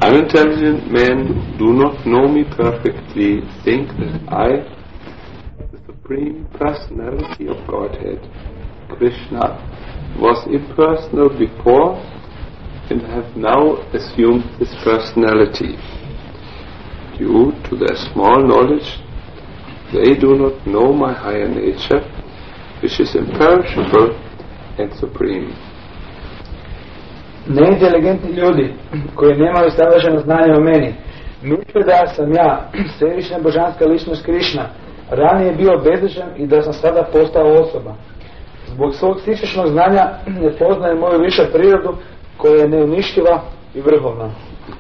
unintelligent men do not know me perfectly, think that I, the Supreme Personality of Godhead, Krishna, was impersonal before and have now assumed this personality. Due to their small knowledge, they do not know my higher nature, which is imperishable and supreme. Neinteligentni ljudi koji nemaju savršeno znanje o meni misle da sam ja, svevišnja božanska ličnost Krišna, ranije bio bezličan i da sam sada postao osoba. Zbog svog psihičnog znanja ne poznaje moju višu prirodu koja je neuništiva i vrhovna.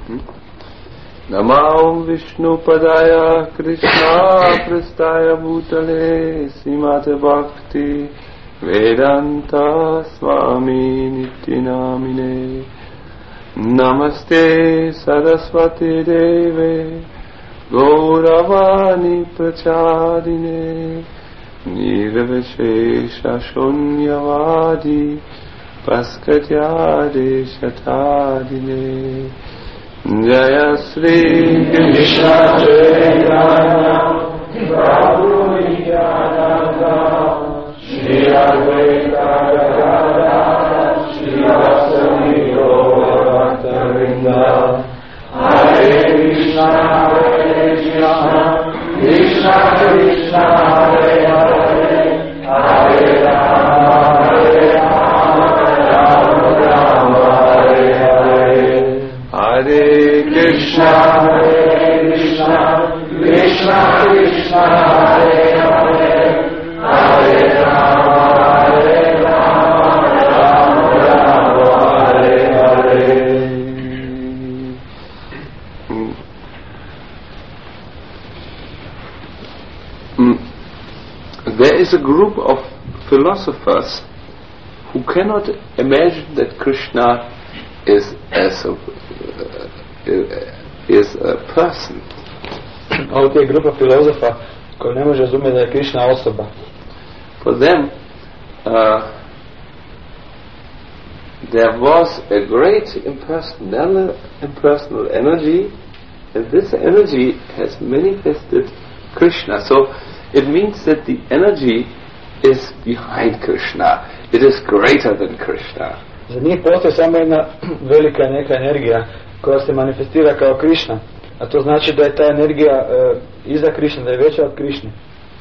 Namam Vishnu Padaya Krishna Prastaya Bhutale Simate Bhakti Vedanta Swami Nityanamine Namaste Saraswati Deve Gauravani Prachadine Nirvishesha Shunyavadi Paskatyade Shatadine Jaya Sri Krishna Chaitanya Prabhu Nityananda Shri Advaita Gadadhara Shri Vasani Gaura Vrinda Hare Krishna Krishna Krishna Hare Hare Hare Rama Hare Rama Rama Hare Hare Hare Krishna Krishna Krishna Hare Hare Hare Rama Rama Rama Hare Hare. There is a group of philosophers who cannot imagine that Krishna is a person. Ovdje je grupa filozofa koja ne može razumjeti da je Krishna osoba. For them, there was a great impersonal energy, and this energy has manifested Krishna. So it means that the energy is behind Krishna. It is greater than Krishna. Za njih postoji samo jedna velika neka energija koja se manifestira kao Krishna, a to znači da je ta energija iza Krishna, da je veća od Krishne.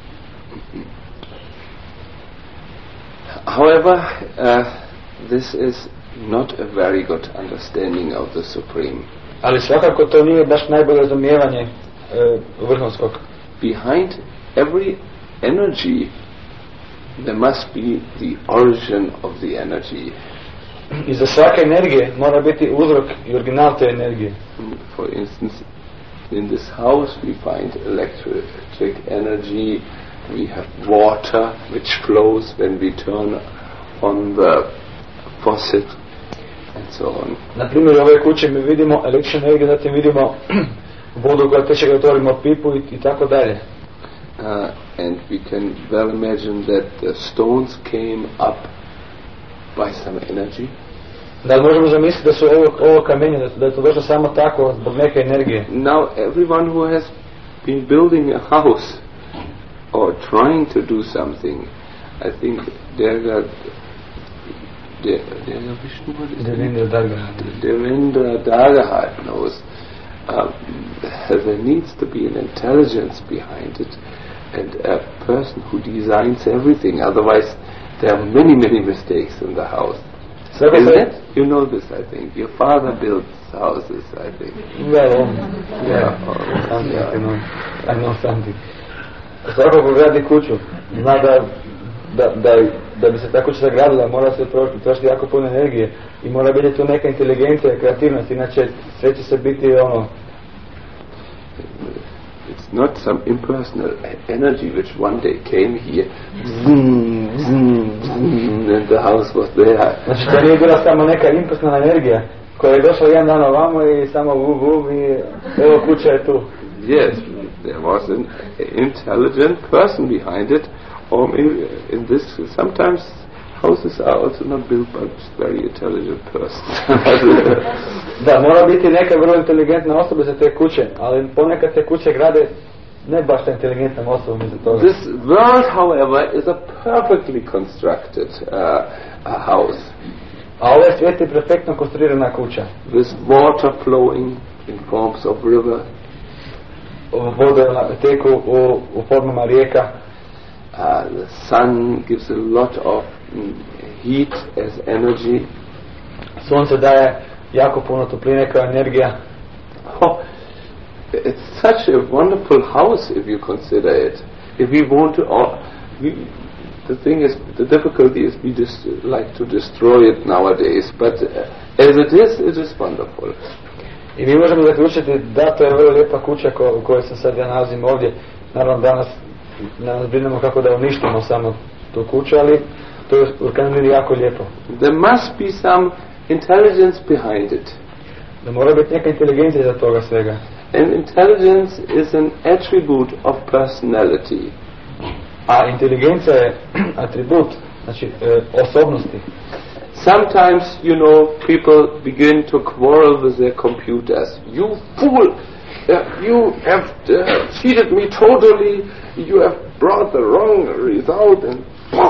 However, this is not a very good understanding of the Supreme. Ali svakako to nije baš najbolje razumijevanje vrhunskog. Behind every energy there must be the origin of the energy. Iza svake energije mora biti uzrok i original te energije. For instance, in this house we find electric energy, we have water which flows when we turn on the faucet and so on. Na primjer, u ovoj kući mi vidimo električnu energiju, zatim vidimo vodu koja teče kad otvorimo pipu i tako dalje. And we can well imagine that the stones came up by some energy. Da možemo zamisliti da su ovo kamenje, da je to došlo samo tako zbog neke energije. Now everyone who has been building a house or trying to do something, I think Devendra Dagahat knows there needs to be an intelligence behind it and a person who designs everything. Otherwise, there are many mistakes in the house. Isn't it? You know this, I think. Your father built houses, I think. Well, I know something. Svako ko gradi kuću zna da bi se ta kuća sagradila mora se trošiti jako puno energije i mora biti tu neka inteligencija, kreativnost, inače sve će se biti ono. It's not some impersonal energy which one day came here and the house was there. Znači to nije bila samo neka impersonalna energija koja je došla jedan dan ovamo i samo i evo kuća je tu. Yes, there was an intelligent person behind it, or in this sometimes houses are also not built by a very intelligent person. Da, mora biti neka vrlo inteligentna osoba za te kuće, ali ponekad te kuće grade ne baš ta inteligentna osoba za toga. This world, however, is a perfectly constructed house. A ovaj svijet je perfektno konstruirana kuća. With water flowing in forms of river. Vode teku u formama rijeka. The sun gives a lot of heat as energy. Sunce daje jako puno topline kao energija. Oh, it's such a wonderful house if you consider it. If we want to, the thing is, the difficulty is we just like to destroy it nowadays. But as it is wonderful. I mi možemo zaključiti da to je vrlo lijepa kuća u kojoj se sad ja nalazim ovdje. Naravno danas brinemo kako da uništimo samo tu kuću, ali to je u krajnjoj jako lijepo. There must be some intelligence behind it. Da mora biti neka inteligencija za toga svega. And intelligence is an attribute of personality. A inteligencija je atribut, znači osobnosti. Sometimes, people begin to quarrel with their computers. You fool! You have cheated me totally. You have brought the wrong result. And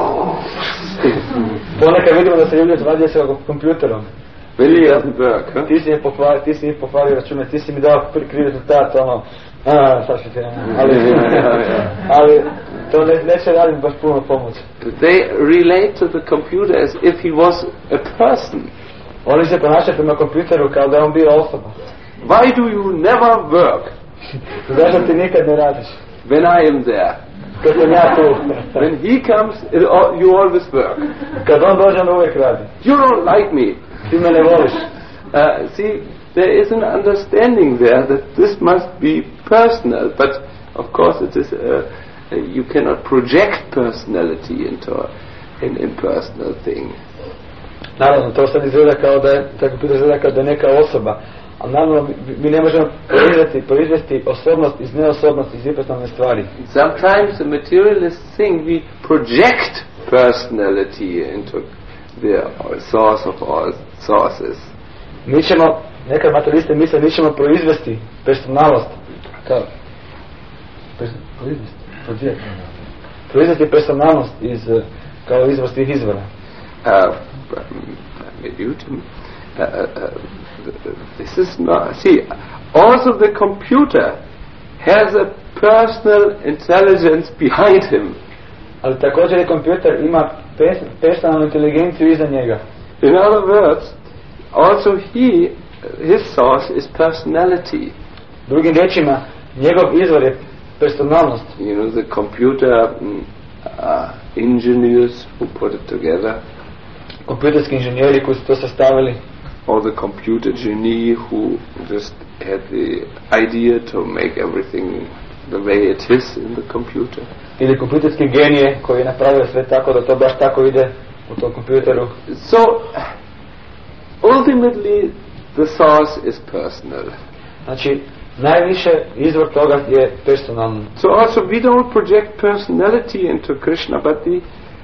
ponekad vidimo da se ljudi svađaju sa kompjuterom. Really doesn't work, huh? Ti si mi pokvario račune, ti si mi dao krivi rezultat, sad ću ti ali to neće raditi baš puno pomoći. They relate to the computer as if he was a person. Oni se ponašaju prema kompjuteru kao da je on bio osoba. Why do you never work? Zašto ti nikad ne radiš? When I am there. Kad sam ja tu. When he comes, you always work. Kad on dođe, on uvijek radi. You don't like me. Ti me ne voliš. See, there is an understanding there that this must be personal, but of course it is. You cannot project personality into an impersonal thing. Naravno, to sad izgleda kao da je, tako pita izgleda kao da je neka osoba, ali naravno mi ne možemo proizvesti osobnost iz neosobnosti, iz impersonalne stvari. Sometimes a materialist thing, we project personality into the source of all sources. Mi ćemo, nekad materialiste misle, mi ćemo proizvesti personalnost, kao proizvesti personalnost kao izvor svih izvora. This is not, see, also the computer has a personal intelligence behind him. Ali također i kompjuter ima personalnu inteligenciju iza njega. In other words, also his source is personality. Drugim riječima, njegov izvor je personalnost. The computer engineers who put it together. Kompjuterski inženjeri koji su to sastavili. Or the computer genie who just had the idea to make everything the way it is in the computer. Ili kompjuterski genije koji je napravio sve tako da to baš tako ide u tom kompjuteru. So, ultimately, the source is personal. Znači, najviše izvor toga je personalno. So also we don't project personality into Krishna, but the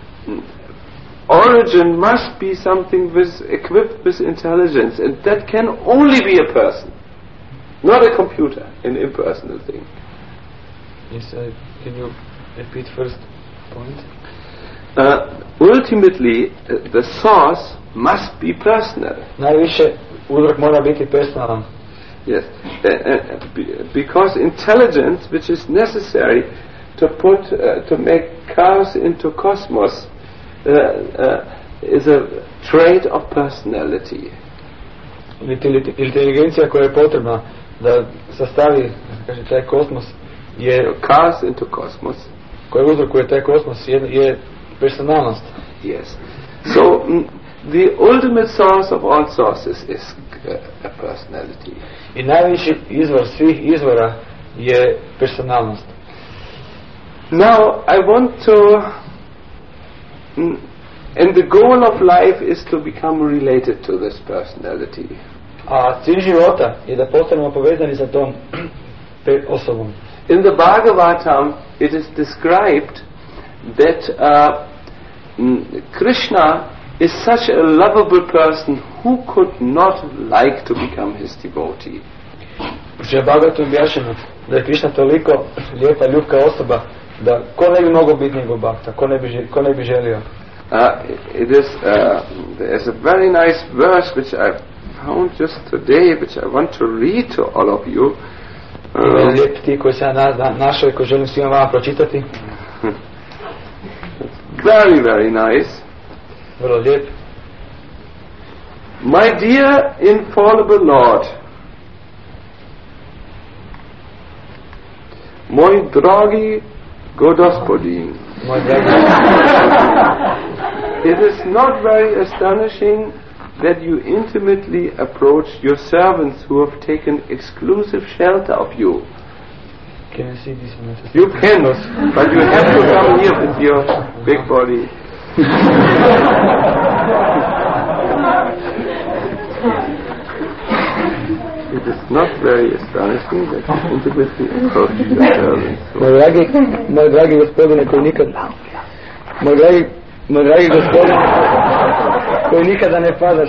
origin must be something equipped with intelligence, and that can only be a person, not a computer, an impersonal thing. Yes, can you repeat first point? Ultimately, the source must be personal. Najviše uzrok mora biti personalan. Yes, because intelligence, which is necessary to make chaos into cosmos, is a trait of personality. Inteligencija koja je potrebna da sastavi, kaže, taj kosmos je chaos into cosmos. Koji uzrokuje taj kosmos je personalnost. Yes. So the ultimate source of all sources is a personality. I najviši izvor svih izvora je personalnost. Now I want to, and the goal of life is to become related to this personality. A cilj života je da postanemo povezani sa tom osobom. In the Bhagavatam it is described that Krishna is such a lovable person, who could not like to become his devotee? Že Bhagavatam je objašnjeno da je Krishna toliko lijepa, ljubka osoba da ko ne bi mogao biti njegov bhakta, ko ne bi želio. There's a very nice verse which I found just today, which I want to read to all of you. Lijep ti koji sam našao i koji želim svima vama pročitati. Very, very nice. Vrlo lijep. My dear infallible Lord, moj dragi Gospodin, it is not very astonishing that you intimately approach your servants who have taken exclusive shelter of you. Can I see this message? You can, but you have to come here with your big body. It is not very astonishing that you intimately approach your servants. Moj dragi gospodine koji nikad moj dragi gospodine koji nikada ne padaš.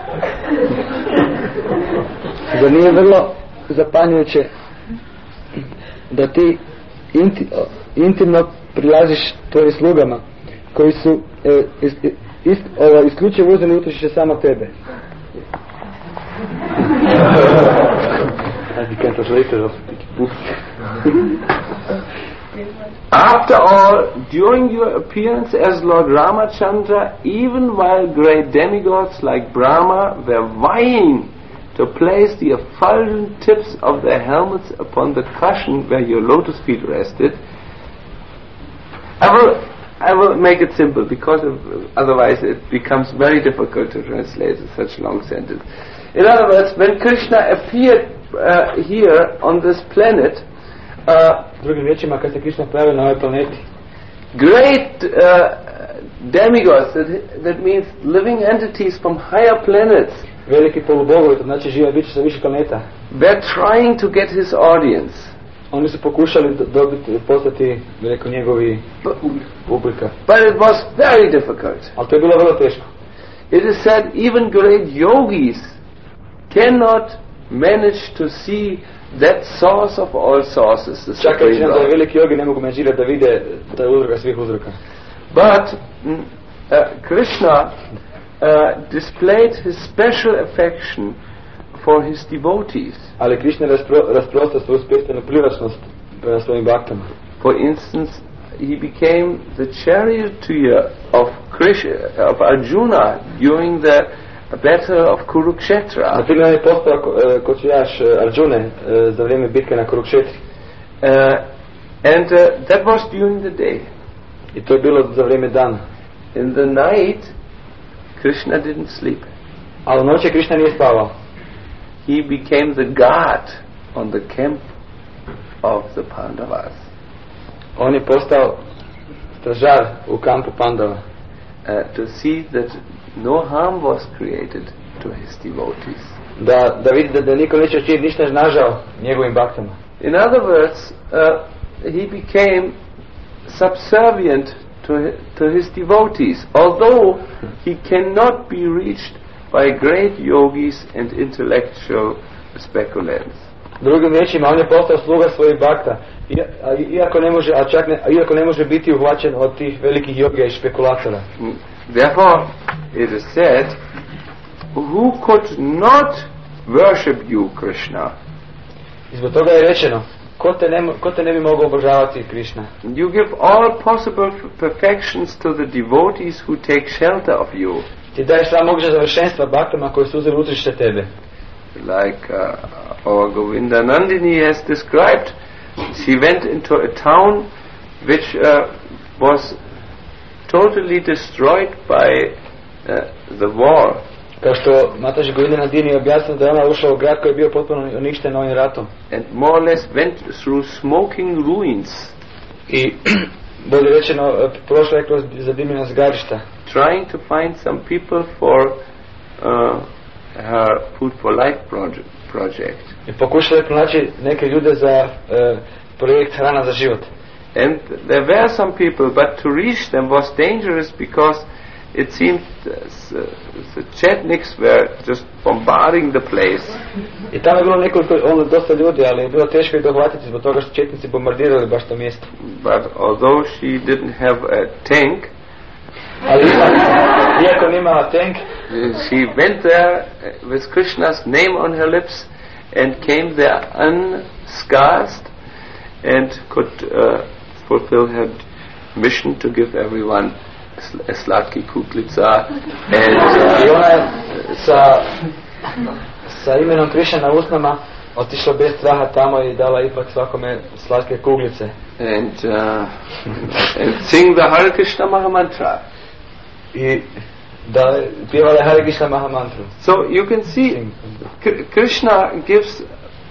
Da nije vrlo zapanjujuće da ti intimno prilaziš tvojim slugama koji su isključivo uzeli utočište samo tebe. After all, during your appearance as Lord Ramachandra, even while great demigods like Brahma were vying to place the effulgent tips of their helmets upon the cushion where your lotus feet rested, I will make it simple because otherwise it becomes very difficult to translate such long sentence. In other words, when Krishna appeared here on this planet, drugim riječima, kad se Krishna pojavio na ovoj planeti, great demigods, that means living entities from higher planets, veliki polubogovi, to znači živa bića sa više planeta, were trying to get his audience. Oni su pokušali postati, rekao, njegovi publika. But it was very difficult. Ali to je bilo vrlo teško. It is said even great yogis cannot manage to see that source of all sources. Čak i da veliki jogi ne mogu međirati da vide da je uzroka svih uzroka. But Krishna displayed his special affection for his devotees. Ali Krishna rasprostao svoju specijalnu privlačnost prema svojim baktama. For instance, he became the charioteer of Arjuna during the battle of Kurukshetra. Na primjer, je postao kočijaš Arjune za vrijeme bitke na Kurukšetri. And that was during the day. I to je bilo za vrijeme dana. In the night, Krishna didn't sleep. Ali u noći Krishna nije spavao. He became the guard on the camp of the Pandavas. On je postao stražar u kampu Pandava. To see that no harm was created to his devotees. Da vidi da niko neće učiniti ništa nažao njegovim baktama. In other words, he became subservient to his devotees, although he cannot be reached by great yogis and intellectual speculants. Drugim riječima, on je postao sluga svojih bakta, iako ne može biti uhvaćen od tih velikih jogija i špekulatora. Therefore, it is said, who could not worship you, Krishna? I zbog toga je rečeno, ko te ne bi mogao obožavati, Krishna? You give all possible perfections to the devotees who take shelter of you. Ti daješ sva moguća završenstva baktama koji su uzeli utočište tebe. Like our Govinda Nandini has described, she went into a town which was totally destroyed by the war. Kao što Mataji Govinda Nandini objasnila da je ona ušla u grad koji je bio potpuno uništen ovim ratom. And more or less went through smoking ruins. I bolje rečeno prošla je kroz zadimljena zgarišta. Trying to find some people for her Food for Life project. I pokušala je pronaći neke ljude za projekt Hrana za život. And there were some people, but to reach them was dangerous because it seemed the Chetniks were just bombarding the place. I tamo je bilo nekoliko, dosta ljudi, ali je bilo teško ih dohvatiti zbog toga što Četnici bombardirali baš to mjesto. But although she didn't have a tank, Ali iako nimala tank, she went there with Krishna's name on her lips and came there unscathed and could fulfill her mission to give everyone a slatki kuklica. I ona je sa imenom Krishna na usnama otišla bez straha tamo i dala ipak svakome slatke kuglice. And sing the Hare Krishna Mahamantra. I da pjevala Hare Krishna Mahamantru. So you can see Krishna gives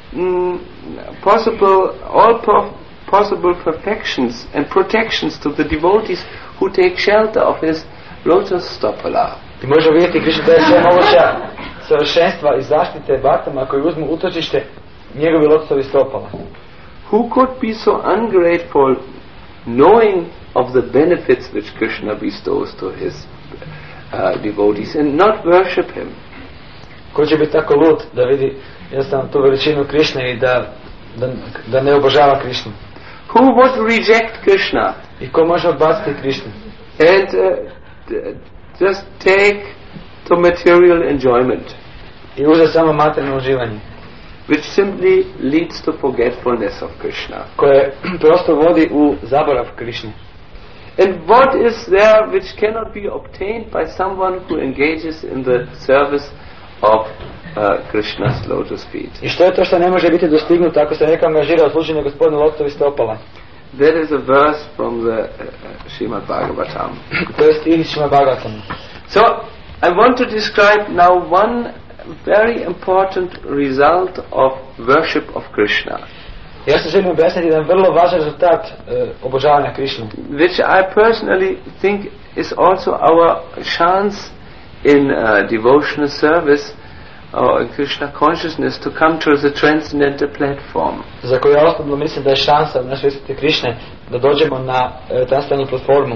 possible perfections and protections to the devotees who take shelter of his lotus stopala. I možemo vidjeti Krishna daje sve moguća savršenstva i zaštite batama koji uzmu utočište njegovi lotosovi stopala. Who could be so ungrateful knowing of the benefits which Krishna bestows to his devotees and not worship him? Ko će biti tako lud da vidi jednostavno tu veličinu Krishne i da ne obožava Krishnu? Who would reject Krishna? I ko može odbaciti Krishnu? And just take the material enjoyment, I uze samo materijalno uživanje, which simply leads to forgetfulness of Krishna. Koje prosto vodi u zaborav Krishne. And what is there which cannot be obtained by someone who engages in the service of Krishna's lotus feet? I što je to što ne može biti dostignuto ako se neko angažira u služenju gospodina lotosovi stopala? There is a verse from the Srimad Bhagavatam. To je stih iz Srimad Bhagavatam. So I want to describe now one very important result of worship of Krishna. Ja se želim objasniti jedan vrlo važan rezultat obožavanja Krishne, which I personally think is also our chance in devotional service or Krishna consciousness to come to the transcendental platform. Za koju ja osobno mislim da je šansa na svjesnosti Krishne da dođemo na transcendentalnu platformu.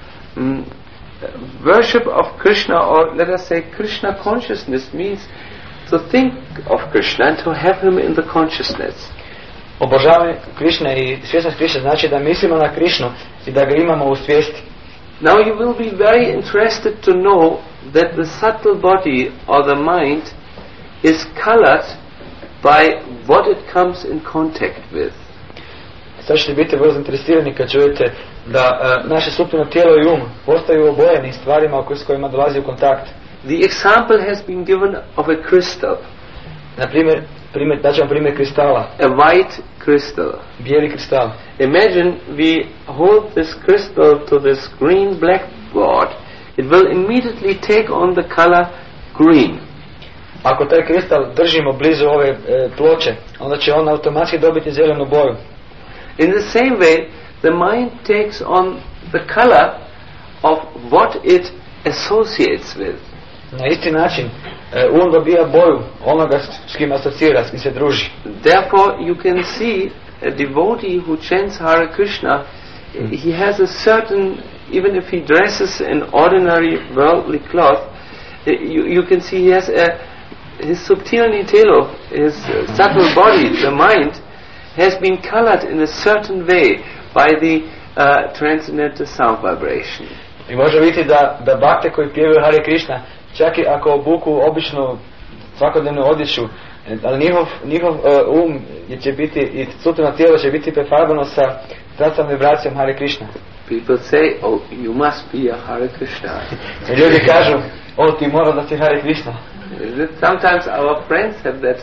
Worship of Krishna, or let us say Krishna consciousness, means to think of Krishna and to have him in the consciousness. Obožavanje Krishne i svjesnost Krishne znači da mislimo na Krishnu i da ga imamo u svijesti. Now you will be very interested to know that the subtle body or the mind is colored by what it comes in contact with. Sad ćete biti vrlo zainteresirani kad čujete da naše suptilno tijelo i um postaju obojeni stvarima s kojima dolazi u kontakt. The example has been given of a crystal. Na primjer, daćemo primjer kristala. A white crystal. Bijeli kristal. Imagine we hold this crystal to this green blackboard. It will immediately take on the color green. Ako taj kristal držimo blizu ove ploče, onda će on automatski dobiti zelenu boju. In the same way, the mind takes on the color of what it associates with. Na isti način, um dobija boju onoga s kim asocira, s kim se druži. Therefore, you can see a devotee who chants Hare Krishna, he has a certain, even if he dresses in ordinary worldly cloth, you can see he has his subtility telo, his subtle body, the mind, has been colored in a certain way by the transcendental sound vibration. I može vidjeti da bakte koji pjevaju Hare Krishna, čak i ako obuku običnu svakodnevnu odjeću, ali njihov će biti i subtilno tijelo će biti prefarbano sa transcendentalnom vibracijom Hare Krishna. People say, oh, you must be a Hare Krishna. Ljudi kažu, ti mora da si Hare Krishna. Sometimes our friends have that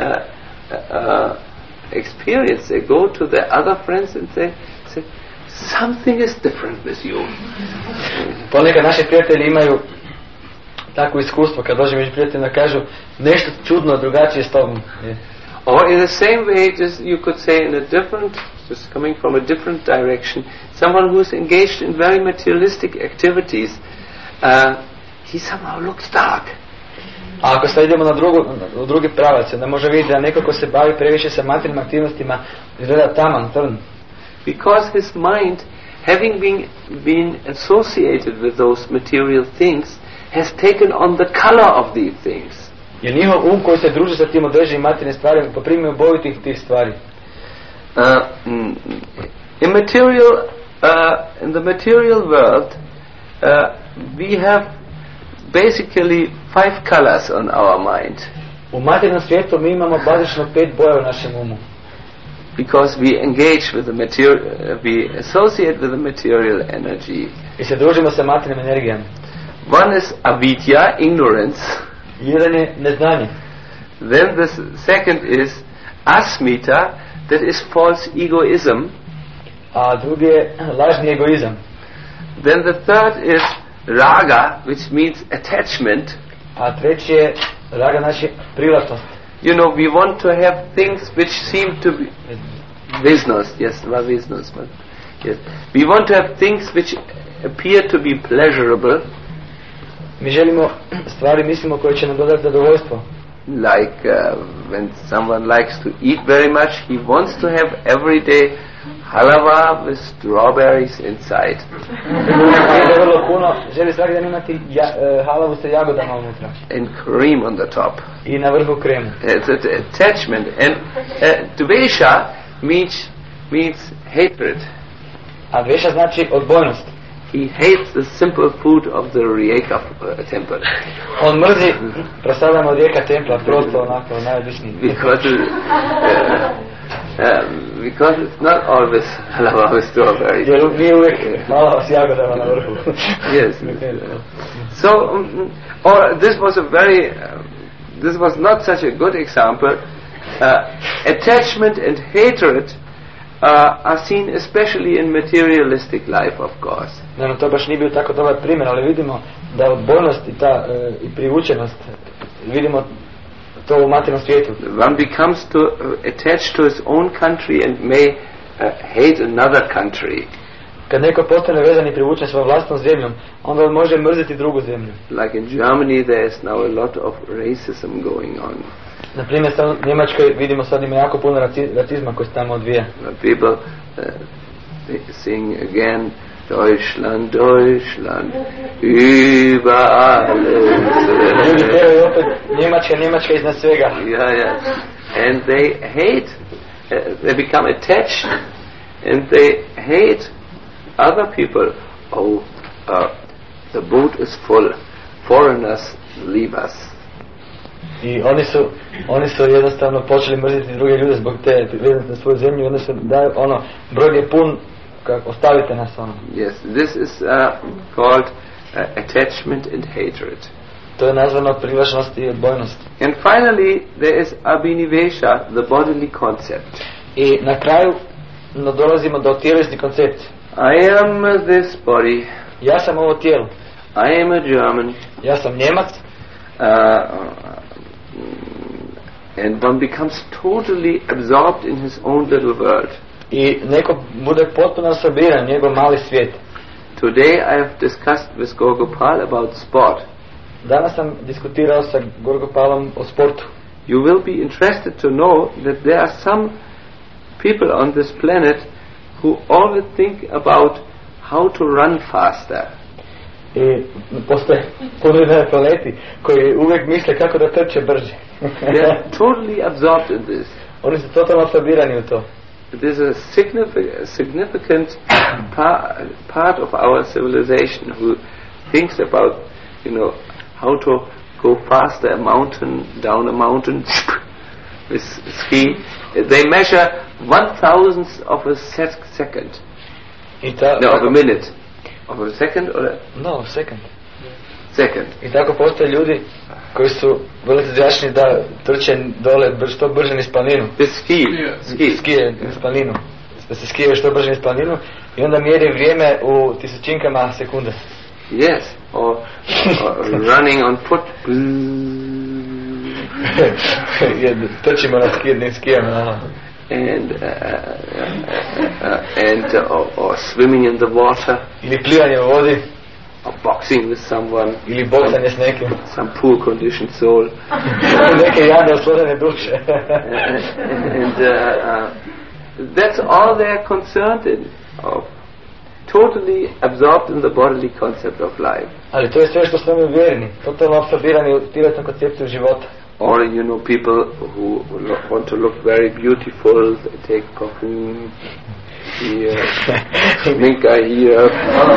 experience. They go to their other friends and say, something is different with you. Ponekad naši prijatelji imaju takvo iskustvo kad dođe među prijateljima kažu nešto čudno drugačije s tobom. Or in the same way, just you could say in a different, just coming from a different direction, someone who's engaged in very materialistic activities, he somehow looks dark. A ako sad idemo u drugi pravac, onda može vidjeti da neko ko se bavi previše sa materijalnim aktivnostima izgleda taman, crn. Because his mind having been associated with those material things, has taken on the color of these things. Jer njihov koji se druži sa tim određenim materijalnim stvarima, poprimio boju tih stvari. In the material world, we have basically 5 colors on our mind. U materijalnom svijetu mi imamo bazično 5 boja u našem umu. Because we engage with the material, we associate with the material energy. I se družimo sa materijalnim energijama. One is avidya, ignorance. Jedan je neznanje. Then the second is asmita, that is false egoism. A drugi je lažni egoizam. Then the third is raga, which means attachment. A treći je raga, znači privlačnost. You know, we want to have things which seem to be business. Yes, business. Yes, we want to have things which appear to be pleasurable. Mi želimo stvari, mislimo, koje će nam dodati zadovoljstvo. Like when someone likes to eat very much, he wants to have every day halava with strawberries inside. Ide vrlo puno, želi svaki dan imati halavu sa jagodama unutra. And cream on the top. I na vrhu kremu. It's an attachment. And dvesha means hatred. A dvesha znači odbojnost. He hates the simple food of the Rijeka temple. On mrzi prasadama od Rijeka templa, prosto onako najobičniji. Because it's not always halava with strawberries. Jer nije uvijek halava s jagodama na vrhu. Yes. So, this was not such a good example. Attachment and hatred are seen especially in materialistic life, of course. No, to baš nije bio tako dobar primjer, ali vidimo da odbojnost i privučenost, vidimo to u materijalnom svijetu. One becomes attached to his own country and may hate another country. Kad neko postane vezan i privučen svojom vlastnom zemljom, onda on može mrziti drugu zemlju. Like in Germany, there is now a lot of racism going on. Na primjer, u Njemačkoj vidimo sad ima jako puno racizma koji se tamo odvija. People they sing again, Deutschland, Deutschland, über alles. Ljudi pevaju opet Njemačka iznad svega. Yeah. And they hate, they become attached, and they hate other people. Oh, the boat is full. Foreigners leave us. I oni su jednostavno počeli mrziti druge ljude zbog te vezanosti na svoju zemlju i onda se daju brod je pun, ostavite nas . Yes, this is called attachment and hatred. To je nazvano privlačnost i odbojnost. And finally there is abhinivesha, the bodily concept. I na kraju dolazimo do tjelesni koncept. I am this body. Ja sam ovo tijelo. I am a German. Ja sam Njemac. And one becomes totally absorbed in his own little world. I neko bude potpuno absorbiran njegov mali svijet. Today I have discussed with Gorgopal about sport. Danas sam diskutirao sa Gorgopalom o sportu. You will be interested to know that there are some people on this planet who always think about how to run faster. I postoje puno na planeti koji uvijek misle kako da trče brže. They are totally absorbed in this. Oni su totalno absorbirani u to. It is a significant part of our civilization who thinks about, how to go faster a mountain, down a mountain with ski. They measure 1,000th of a second. Of a minute. Of a second or second. Second. I tako postoje ljudi koji su vrlo entuzijastični da trče dole što brže niz planinu. Skije niz planinu. Da se skije što brže niz planinu i onda mjeri vrijeme u tisućinkama sekunde. Yes, or running on foot. Trčimo na skijama. Or swimming in the water. Ili plivanje u vodi. Or boxing with someone. Ili boksanje s nekim. Some poor conditioned soul. Neke jadne oslobodene duše. And that's all they are concerned of. totally absorbed in the bodily concept of life. Ali to je sve što smo mi vjerni, totalno apsorbirani u tjelesnu koncepciju života. Or, you know, people who want to look very beautiful, they take perfume here, šminka here.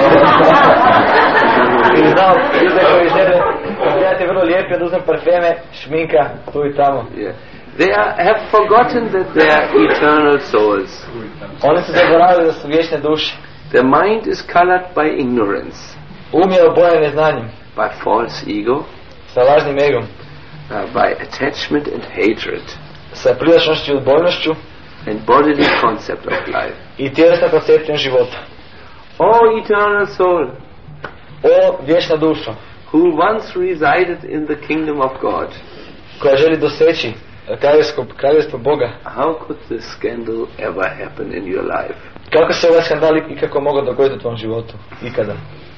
Ili znao, ljude koji žele izgledati vrlo lijepi, da uzem parfeme, šminka, tu i tamo. Yeah. They have forgotten that they are eternal souls. Oni su zaboravili da su vječne duše. Their mind is colored by ignorance, Je obojen neznanjem, by false ego, sa lažnim egom, by attachment and hatred, sa privlačnošću i odbojnošću and bodily concept of life. i tjelesnom koncepcijom života. O eternal soul, O vječna duša, who once resided in the kingdom of God, koja želi doseći kraljevstvo Boga. how could this scandal ever happen in your life? Kako se ovaj skandal ikako mogao dogoditi u tvom životu? Ikada.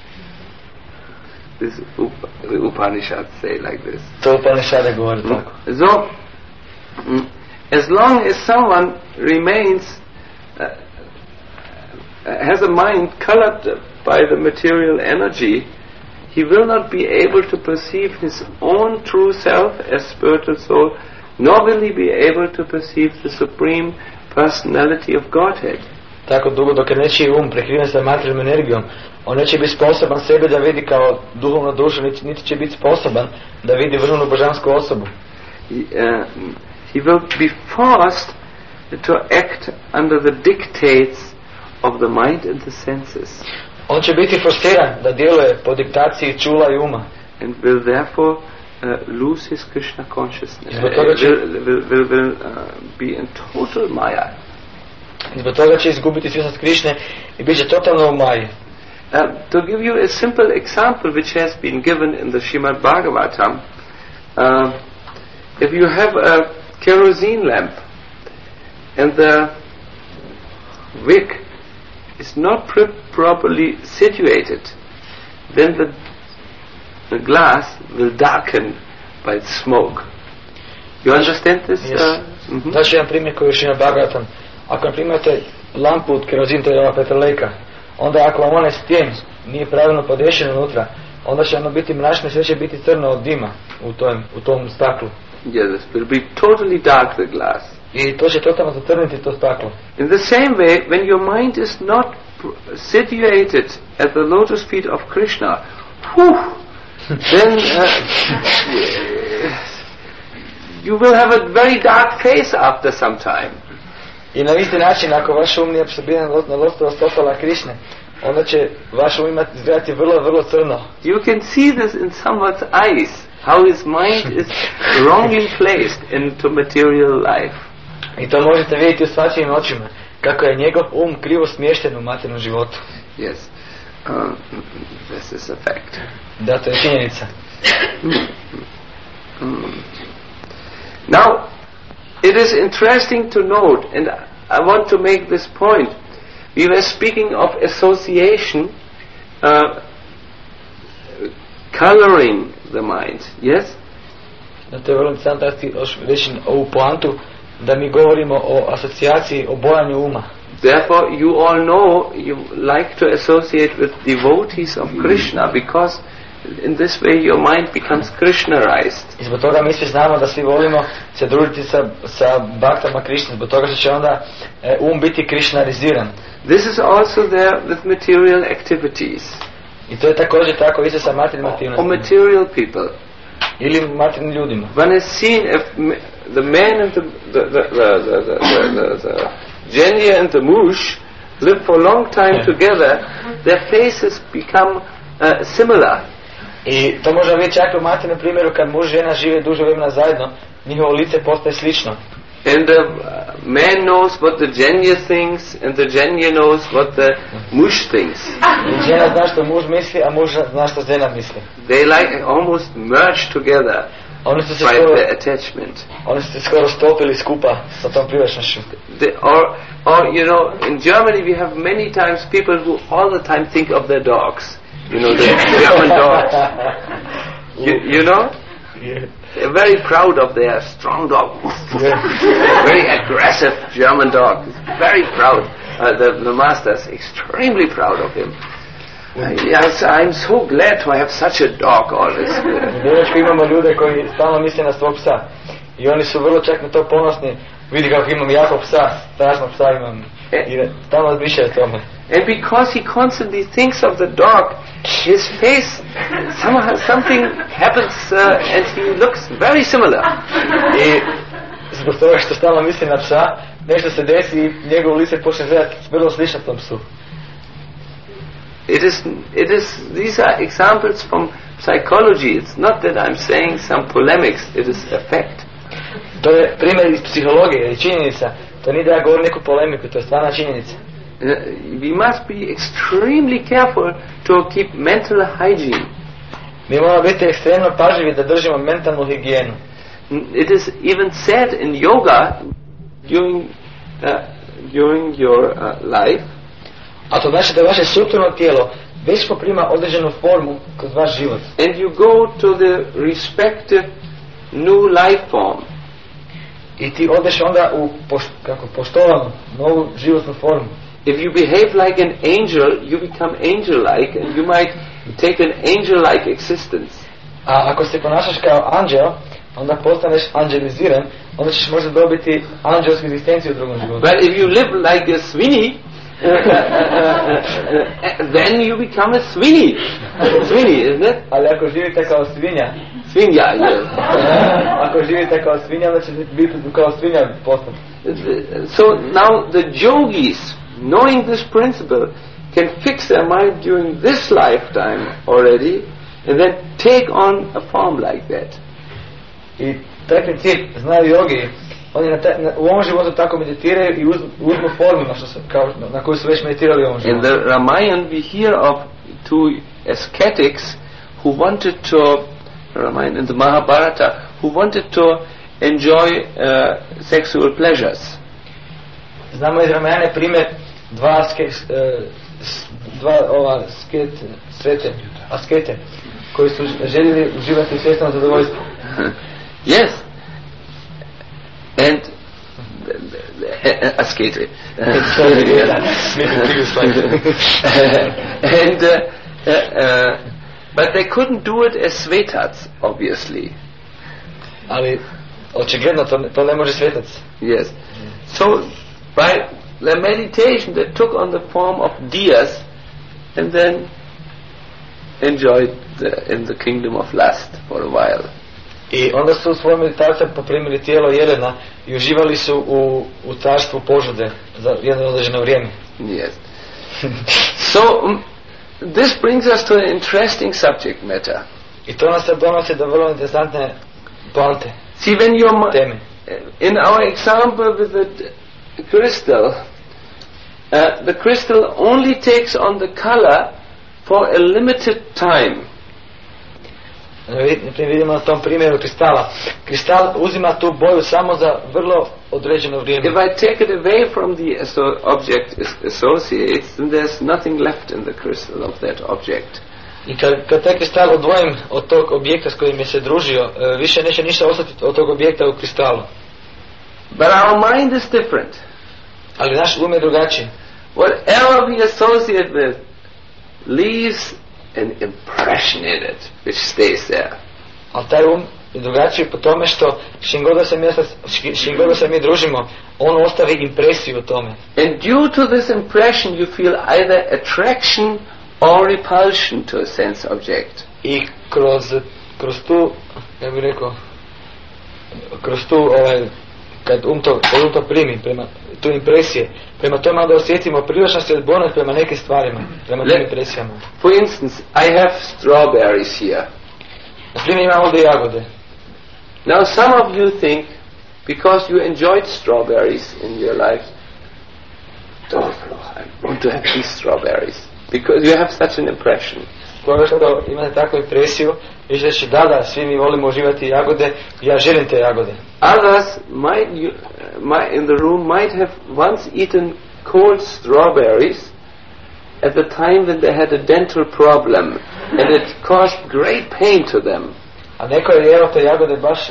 The Upanishads say like this. To Upanishade govori tako. So, as long as someone remains, has a mind colored by the material energy, he will not be able to perceive his own true self as spiritual soul, nor will he be able to perceive the supreme personality of Godhead. Tako dugo dok je nečiji prekriven sa materijalnom energijom, on neće biti sposoban sebe da vidi kao duhovnu dušu, niti će biti sposoban da vidi vrhovnu božansku osobu. He will be forced to act under the dictates of the mind and the senses. On će biti forsiran da djeluje po diktaciji čula i uma. And will therefore lose his Krishna consciousness. Will be in total Maya. Zbog toga će izgubiti svjesnost Krišne i bit će totalno u Maji. To give you a simple example which has been given in the Srimad Bhagavatam, if you have a kerosene lamp and the wick is not properly situated, then the glass will darken by smoke. You understand this? Yes. Znači jedan primjer koji je Srimad Bhagavatam. Ako naprimate lampu od kerozin, to je ova petrolejka, onda ako vam onaj stijen nije pravilno podešen unutra, onda će ono biti mračno, sve će biti crno od dima u tom staklu. Yes, it will be totally dark, the glass. I to će totalno zacrniti to staklo. In the same way, when your mind is not situated at the lotus feet of Krishna, then you will have a very dark face after some time. I na isti način, ako vaš um nije apsorbiran na lostova stopala Krišne, onda će vaš um izgledati vrlo, vrlo crno. You can see this in someone's eyes, how his mind is wrongly placed into material life. I to možete vidjeti u svačijim očima, kako je njegov krivo smješten u materijalnom životu. Yes, this is a fact. Da, to je činjenica. Now, it is interesting to note, and I want to make this point. We were speaking of association, coloring the mind, yes? To je vrlo interesantno reći ovu poantu, da mi govorimo o asocijaciji, o bojanju uma. Therefore, you all know you like to associate with devotees of Krishna, because in this way your mind becomes Krishnaized. I zbog toga mi svi znamo da svi volimo se družiti sa baktama Krišne, zbog toga što će onda biti Krishnariziran. This is also there with material activities. I to je također tako isto sa materijalnim aktivnostima. Or material people. Ili materijalnim ljudima. One has seen if the man and the Jenya and the Mush live for a long time together, their faces become similar. I to možemo vidjeti čak u materijalnom primjeru kad muž i žena žive duže vremena zajedno, njihovo lice postaje slično. And the man knows what the Jenya thinks, and the Jenya knows what the Mush thinks. I žena zna što muž misli, a muž zna što žena misli. They like almost merge together by the attachment. Oni su se skoro stopili skupa sa tom privlačnošću. Or you know, in Germany we have many times people who all the time think of their dogs. You know, the German dogs. You know? Yeah. They're very proud of their strong dog. Very aggressive German dog. Very proud. the master is extremely proud of him. Yes, I'm so glad to have such a dog always. U Njemačkoj imamo ljude koji stalno misle na svog psa. I oni su vrlo čak na to ponosni. Vidi kako imam jako psa, strašnog psa imam. I stalno razmišljaju o tome. And because he constantly thinks of the dog, his face, something happens and he looks very similar. I zbog toga što stalno misli na psa, nešto se desi i njegovo lice počne gledati vrlo slično tom psu. These are examples from psychology. It's not that I'm saying some polemics, it is a fact. To je primjer iz psihologije i činjenica. To nije da ja govorim neku polemiku, to je stvarna činjenica. We must be extremely careful to keep mental hygiene. Mi moramo biti ekstremno pažljivi da držimo mentalnu higijenu. It is even said in yoga during your life. A to znači da vaše strukturno tijelo već poprima određenu formu kroz vaš život. And you go to the respective new life form. I ti odeš onda u poštovanu novu životnu formu. If you behave like an angel, you become angel-like and you might take an angel-like existence. A ako se ponašaš kao anđeo, onda postaneš anđeliziran, onda ćeš možda dobiti anđelsku egzistenciju u drugom životu. But if you live like a swini, then you become a swini. Swini, isn't it? Ali ako živite kao svinja. Svinja, yes. Ako živite kao svinja, onda ćete biti kao svinja postati. So now the yogis, knowing this principle, can fix their mind during this lifetime already, and then take on a form like that. I taj princip znaju jogi. Oni u ovom životu tako meditiraju i uzmu formu na koju su već meditirali u ovom životu. In the Ramayana we hear of two ascetics who wanted to, in the Mahabharata, who wanted to enjoy sexual pleasures. Znamo iz Ramayane primjer dva askete koji su željeli uživati u seksualnom zadovoljstvu. Yes. And askete. But they couldn't do it as svetats, obviously. Ali očigledno to ne može svetac. Yes. So by the meditation they took on the form of diyas and then enjoyed in the kingdom of lust for a while. I onda su u svojoj meditaciji poprimili tijelo jelena i uživali su u carstvu požude za jedno određeno vrijeme. Yes. So this brings us to an interesting subject matter. I to nas donosi do vrlo interesantne poante. See, when you're teme. In our example with the crystal, the crystal only takes on the color for a limited time. Vidimo na tom primjeru kristala. Kristal uzima tu boju samo za vrlo određeno vrijeme. If I take it away from the object associates, then there's nothing left in the crystal of that object. I kad taj kristal odvojim od tog objekta s kojim je se družio, više neće ništa ostati od tog objekta u kristalu. But our mind is different. Ali naš um je drugačiji. Whatever we associate with leaves an impression in it which stays there. Ali taj um je drugačiji po tome što čim god da se mi družimo, on ostavi impresiju o tome. And due to this impression you feel either attraction or repulsion to a sense object. I kroz tu, ja bih rekao, kroz tu kad to primi prema tu impresije, prema tome onda osjetimo privlačnost i odbojnost prema nekim stvarima, prema tim impresijama. For instance, I have strawberries here. Na primjer imam ovdje jagode. Now some of you think, because you enjoyed strawberries in your life, I want to have these strawberries, because you have such an impression. Koga što imate takvu impresiju, vi ćete reći da, svi mi volimo uživati jagode, ja želim te jagode. Others in the room might have once eaten cold strawberries at the time when they had a dental problem and it caused great pain to them. A neko je jeo te jagode baš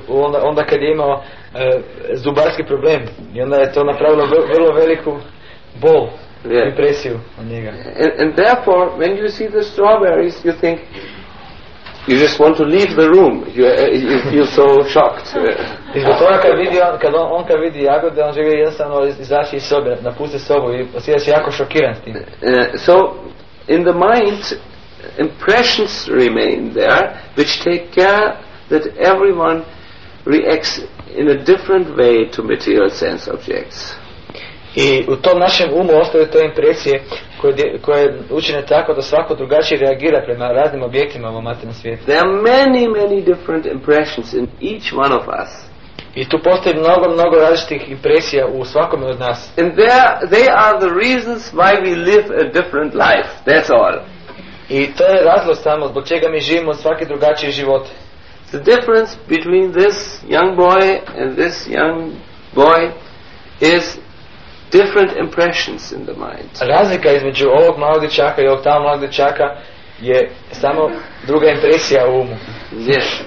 onda kad je imao zubarski problem i onda je to napravilo vrlo veliku bol, Yeah. impresiju od njega. And therefore, when you see the strawberries, you think, you just want to leave the room. You feel so shocked. I zbog toga kad vidi jagode, on želi jednostavno izaći iz sobe, napustiti sobu i osjeća se jako šokiran s tim. So, in the mind, impressions remain there, which take care that everyone reacts in a different way to material sense objects. I u tom našem umu ostaju te impresije koje učine tako da svako drugačije reagira prema raznim objektima u materijalnom svijetu. There are many different impressions in each one of us. I tu postoji mnogo različitih impresija u svakome od nas. And they are the reasons why we live a different life. That's all. I to je razlog samo zbog čega mi živimo svaki drugačiji život. The difference between this young boy and this young boy is different impressions in the mind. Razlika između ovog malog dječaka i ovog tamo malog dječaka je samo druga impresija u umu. Yes.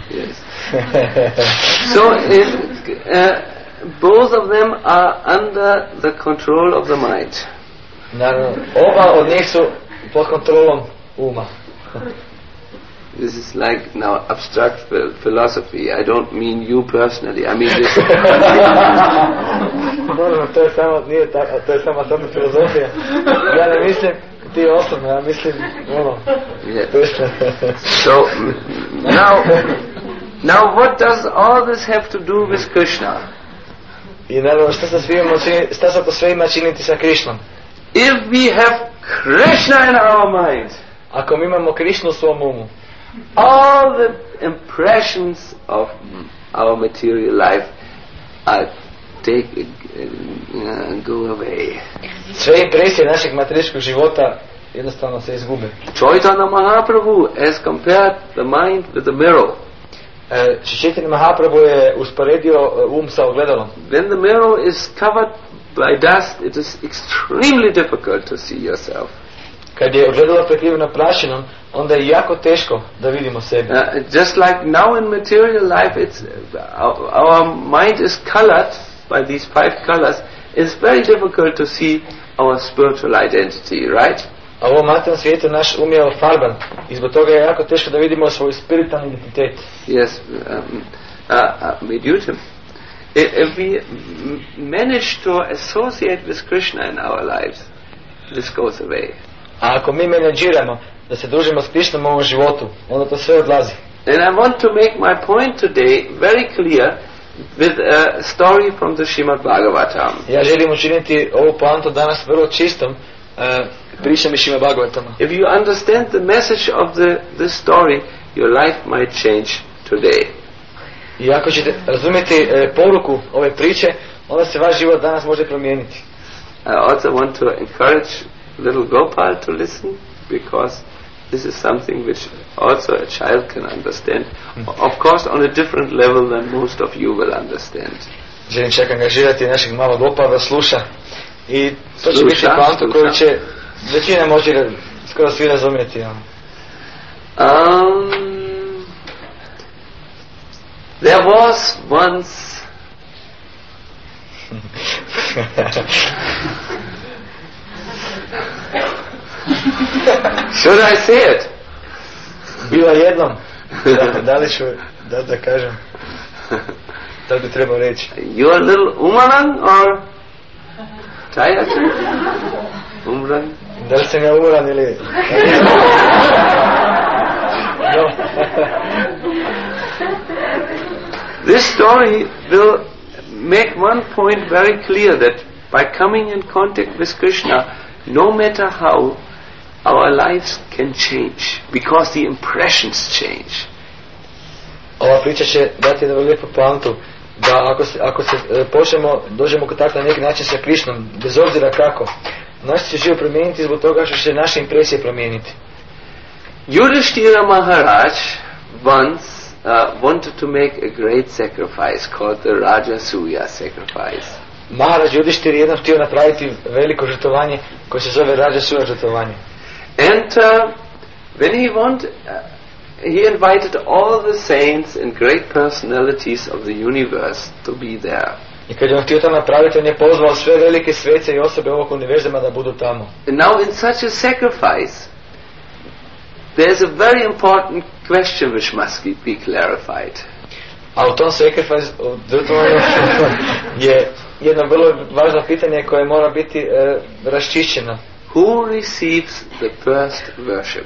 So both of them are under the control of the mind. Naravno, oba od njih su pod kontrolom uma. This is like now abstract philosophy. I don't mean you personally. I mean this. Naravno, to je samo nije tako, to je samo samo filozofija. Ja ne mislim ti osobno, ja mislim ono. So now what does all this have to do with Krishna? I naravno šta se to sve ima činiti sa Krišnom? If we have Krishna in our mind, ako mi imamo Krišnu u svom umu, all the impressions of our material life go away. Sve impresije našeg materijalskog života jednostavno se izgube. Chaitanya Mahaprabhu has compared the mind with the mirror. Chaitanya Mahaprabhu je usporedio sa ogledalom. When the mirror is covered by dust, it is extremely difficult to see yourself. Kad je ogledalo prekriveno prašinom, onda je jako teško da vidimo sebe. Just like now in material life, our mind is colored by these 5 colors. It's very difficult to see our spiritual identity, right? A u ovom materijalnom svijetu naš um je farban i zbog toga je jako teško da vidimo svoj spiritualni identitet. Yes, Vidyutam. If we manage to associate with Krishna in our lives, this goes away. A ako mi menadžiramo da se družimo s Krišnom u ovom životu, onda to sve odlazi. And I want to make my point today very clear with a story from the Srimad Bhagavatam. Ja želim učiniti ovu poantu danas vrlo čistom pričom iz Srimad Bhagavatama. If you understand the message of this story, your life might change today. I ako ćete razumjeti poruku ove priče, onda se vaš život danas može promijeniti. I also want to encourage little Gopal to listen, because this is something which also a child can understand. Of course, on a different level than most of you will understand. Želim čak angažirati našeg malog Gopala da sluša. I to će biti poanta koju će većina može skoro svi razumjeti. There was once should I say it? Bila jednom. Da li ću da kažem? Da bi trebao reći. You are little Umaran or tired? Umran? Da li sam ja umoran ili... No. This story will make one point very clear, that by coming in contact with Krishna, no matter how, our lives can change, because the impressions change. Ova priča će dati jednu lijepu poantu, da ako se dođemo u kontakt na neki način sa Krišnom, bez obzira kako, naš će život promijeniti zbog toga što će naše impresije promijeniti. Yudhishthira Maharaj once wanted to make a great sacrifice called the Rajasuya sacrifice. Maharaj Yudhishthira jednom htio napraviti veliko žrtvovanje koje se zove Rajasuya žrtvovanje. And when he invited all the saints and great personalities of the universe to be there. I kad je on htio to napraviti, on je pozvao sve velike svece i osobe ovog univerzuma da budu tamo. And now in such a sacrifice, there's a very important question which must be clarified. A u tom sacrifice je jedno vrlo važno pitanje koje mora biti raščišćeno. Who receives the first worship?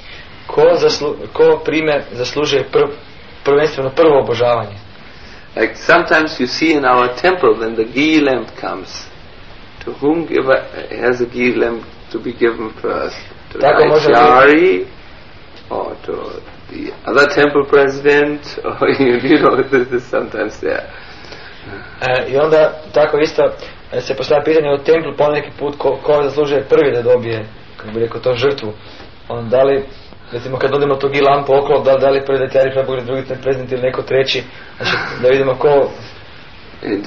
Ko zaslužuje prvenstveno prvo obožavanje? Like sometimes you see in our temple when the ghee lamp comes, to whom has the ghee lamp to be given first? To the Acharyari or to the other temple president? Or you know, this is sometimes there. I onda tako isto se postavlja pitanje u templu poneki put ko zaslužuje prvi da dobije, kako bi rekao, to žrtvu. Da li, recimo kad odemo tu ghee lampu okolo, da li prvi da bude drugi prezident ili neko treći, znači da vidimo ko. And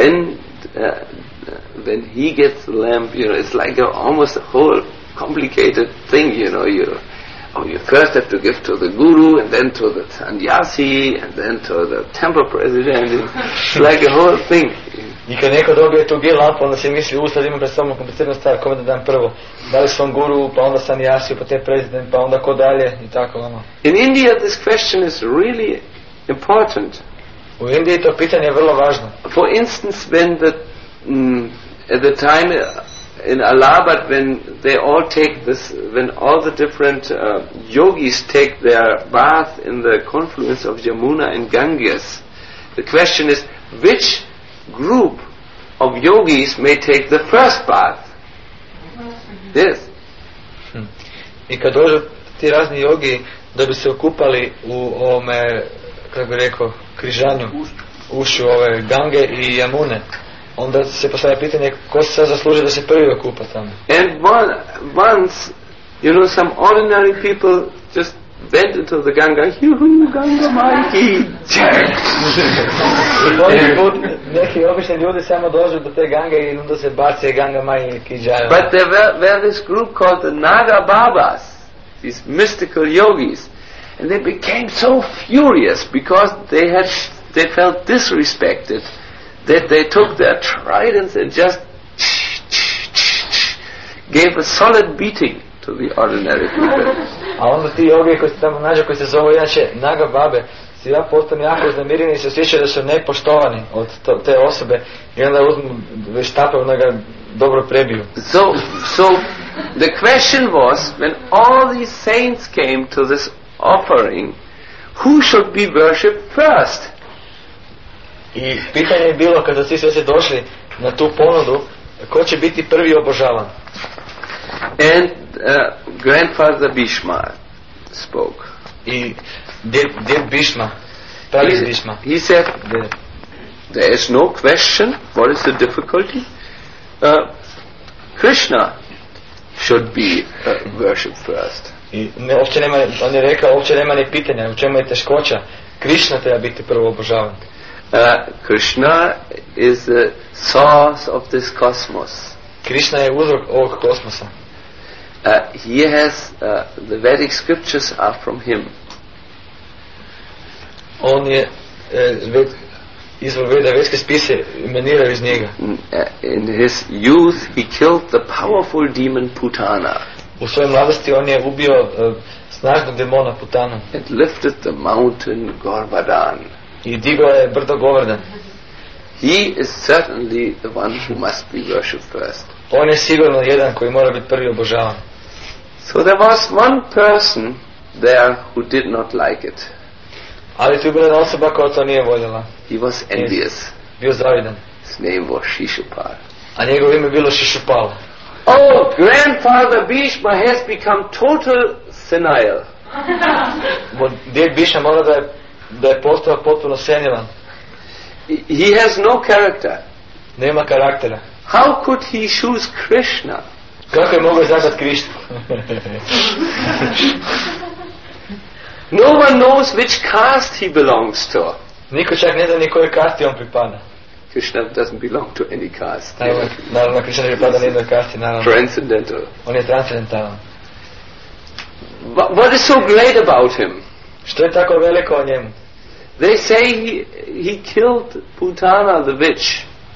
when he gets the lamp, you know, it's like almost a whole complicated thing, you know. You first have to give to the guru, and then to the sannyasi, and then to the temple president. It's like a whole thing. I kad neko dobije tu ghee lampu, onda se misli, sad imam pred sobom kompliciranu stvar, kome da dam prvo? Da li svom guru, pa onda sannyasi, pa te prezident, pa onda ko dalje, i tako ono. In India this question is really important. U Indiji to pitanje je vrlo važno. For instance, when at the time in Allahabad, when they all take this, when all the different yogis take their bath in the confluence of Yamuna and Ganges, the question is which group of yogis may take the first bath? Yes. I kad dođu ti razni jogi da bi se okupali u ovome, kako bi rekao, križanju, ušću ove Gange i Jamune, onda se postavlja pitanje ko se sad zasluži da se prvi okupa tamo. And once, you know, some ordinary people just went into the Ganga, Ganga Maiki. Neki obični ljudi samo dođu do te Gange i onda se baci Ganga Maiki džaja. But there were this group called the Naga Babas, these mystical yogis, and they became so furious because they felt disrespected that they took their tridents and just gave a solid beating to the ordinary people. A onda ti jogi koji se tamo nađu, koji se zovu inače Naga Babe, si ja postanu jako uznemireni i se osjećaju da su nepoštovani od te osobe i onda uzmu štape, onda ga dobro prebiju. So the question was, when all these saints came to this offering, who should be worshipped first? I pitanje je bilo, kada svi sveci došli na tu ponudu, ko će biti prvi obožavan? And grandfather Bhishma spoke. I djed Bhishma, pravi Bhishma. He said, there is no question, what is the difficulty? Krishna should be worshipped first. I on je rekao, uopće nema ni pitanja, u čemu je teškoća? Krishna treba biti prvo obožavan. Krishna is the source of this cosmos. Krishna je uzrok ovog kosmosa. He has the Vedic scriptures are from him. On je izvor Veda, vedske spise emaniraju iz njega. In his youth he killed the powerful demon Putana. U svojoj mladosti on je ubio snažnog demona Putanu. And lifted the mountain Govardhan. I digao je brdo Govardhan. He is certainly the one who must be worshipped first. On je sigurno jedan koji mora biti prvi obožavan. So there was one person there who did not like it. Ali tu je bila osoba koja to nije voljela. He was envious. Bio zavidan. His name was Shishupal. A njegovo ime bilo Shishupal. Oh, grandfather Bhishma has become total senile. Djed Bhishma mora da je postao potpuno senilan. He has no character. Nema karaktera. How could he choose Krishna? Kako je mogao izabrati Krishnu? No one knows which caste he belongs to. Niko čak ne zna ni kojoj kasti on pripada. Krishna doesn't belong to any caste. Naravno, Krishna ne pripada ni jednoj kasti, naravno. Transcendental. On je transcendentalan. What is so great about him? Što je tako veliko o njemu? They say he killed Putana the witch.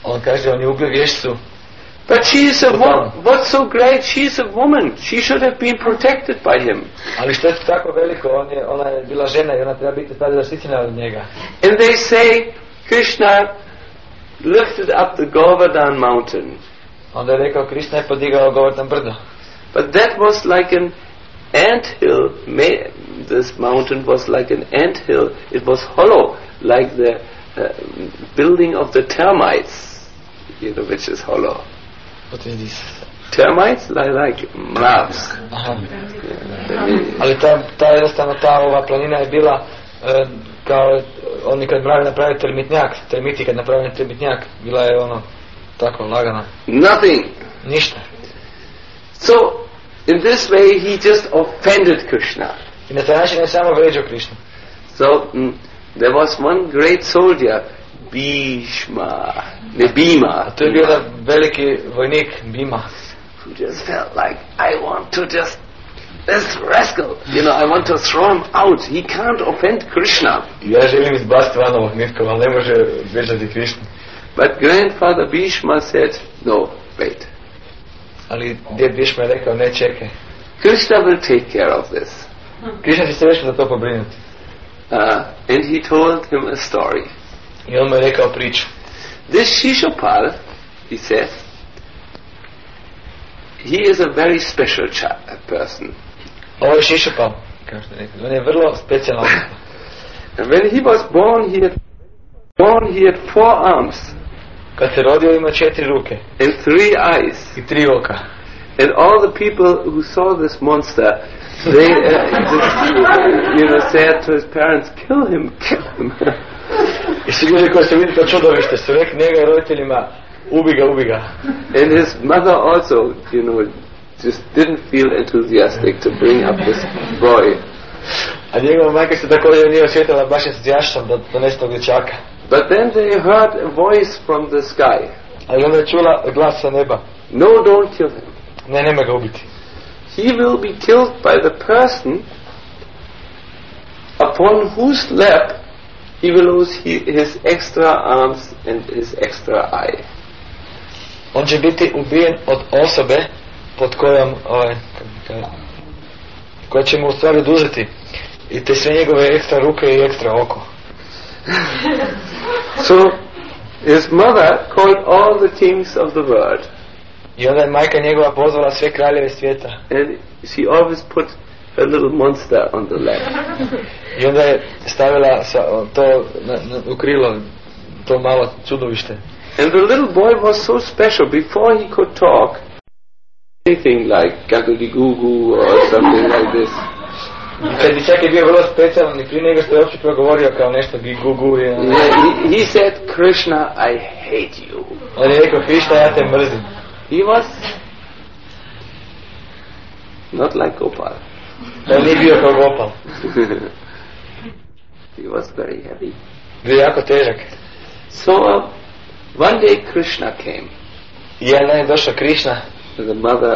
On kaže, on je ubio vješticu. But what's so great? She's a woman. She should have been protected by him. Ali što je tako veliko, ona je bila žena i ona treba biti tada zaštićena od njega. And they say Krishna lifted up the Govardhan mountain. Onda je rekao, Krishna je podigao Govardhan brdo. But that was like an anthill. This mountain was like an anthill. It was hollow, like the building of the termites, which is hollow. What is this? Termites, like mravs. Ali ta jednostavno ova planina je bila kao oni kad mravi naprave termiti kad naprave termitnjak, bila je tako lagana. Nothing. Ništa. So in this way he just offended Krishna. I na taj način je samo vređao Krishnu. So there was one great soldier, Bhima. A to je bio jedan veliki vojnik Bhima. Who just felt like, I want to just, this rascal, I want to throw him out. He can't offend Krishna. Ja želim izbaciti van ovog nitkova, ali ne može vređati Krishnu. But grandfather Bhishma said, no, wait. Ali djed Bhishma je rekao, ne čekaj. Krishna will take care of this. Krishna će se već za to pobrinuti. And he told him a story. I on mu je rekao priču. This Shishupal, he says, he is a very special person. Ovo je Shishupal, kao što je rekao. On je vrlo specijalna osoba. And when he was born, he had 4 arms. Kad se rodio ima 4 ruke. And 3 eyes. I 3 oka. And all the people who saw this monster, they just, said to his parents, kill him. I svi ljudi koji su vidjeli to čudovište su rekli njega roditeljima, ubi ga. And his mother also, just didn't feel enthusiastic to bring up this boy. A njegova majka se također nije osjetila baš entuzijastom da donese tog dječaka. But then they heard a voice from the sky. Ali onda je čula glas sa neba. No, don't kill him. Ne, nema ga ubiti. He will be killed by the person upon whose lap he will lose his extra arms and his extra eye. On će biti ubijen od osobe pod kojom koja će mu u stvari oduzeti i te sve njegove ekstra ruke i ekstra oko. So his mother called all the kings of the world. I onda je majka njegova pozvala sve kraljeve svijeta. And she always put a little monster on the lap. I onda je stavila to u krilo, to malo čudovište. And the little boy was so special. Before he could talk, anything like gaggle-goo-goo or something like this. Kad dječak je bio vrlo specijalan i prije nego što je uopće progovorio kao nešto gigugu. He said, Krishna, I hate you. On je rekao, Krishna, ja te mrzim. He was not like Gopal. On nije bio kao Gopal. He was very heavy. Bio jako težak. So one day Krishna came. I jedan dan je došao Krishna. The mother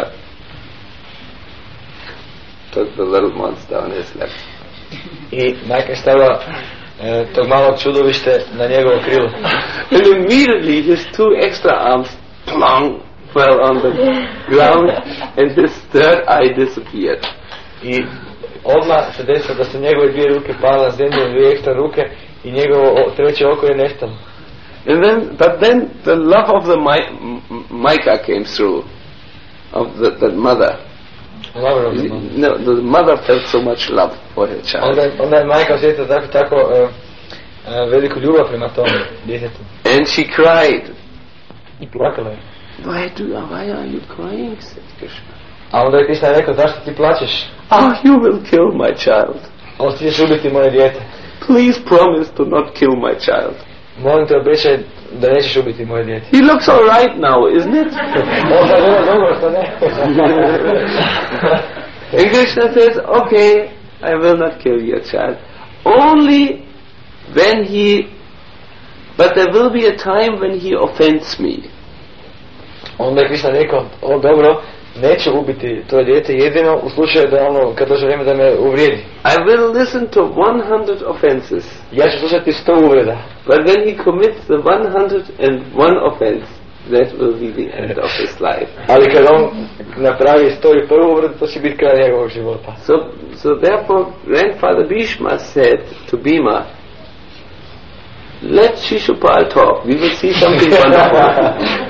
took the little monster on his lap. I majka je stavila tog malog čudovište na njegovo krilo. And immediately his 2 extra arms fell on the ground and his third eye disappeared. I odmah se desilo da su njegove 2 ruke pale na zemlju, 2 ekstra ruke i njegovo 3. oko je nestalo. But then the love of the Maika came through, of the mother. No, the mother felt so much love for her child. Onda je majka osjetila tako veliku ljubav prema tom djetetu. And she cried. I plakala je. Why are you crying, said Krishna. A onda je Krishna rekao, zašto ti plačeš? You will kill my child. Ovo ti ćeš ubiti moje dijete. Please promise to not kill my child. Molim te, obećaj da nećeš ubiti moje dijete. He looks all right now, isn't it? Onda je vrlo dobro, što ne? And Krishna says, okay, I will not kill your child. Only when but there will be a time when he offends me. Onda je Krishna rekao, dobro, neću ubiti to dijete jedino u slučaju da ono, kad dođe vrijeme da me uvrijedi. I will listen to 100 offenses. Ja ću slušati 100 uvreda. But when he commits the 101 offense, that will be the end of his life. Ali kad on napravi 101 uvredu, to će biti kraj njegovog života. So therefore, grandfather Bhishma said to Bhima, let Shishupal talk. We will see something wonderful.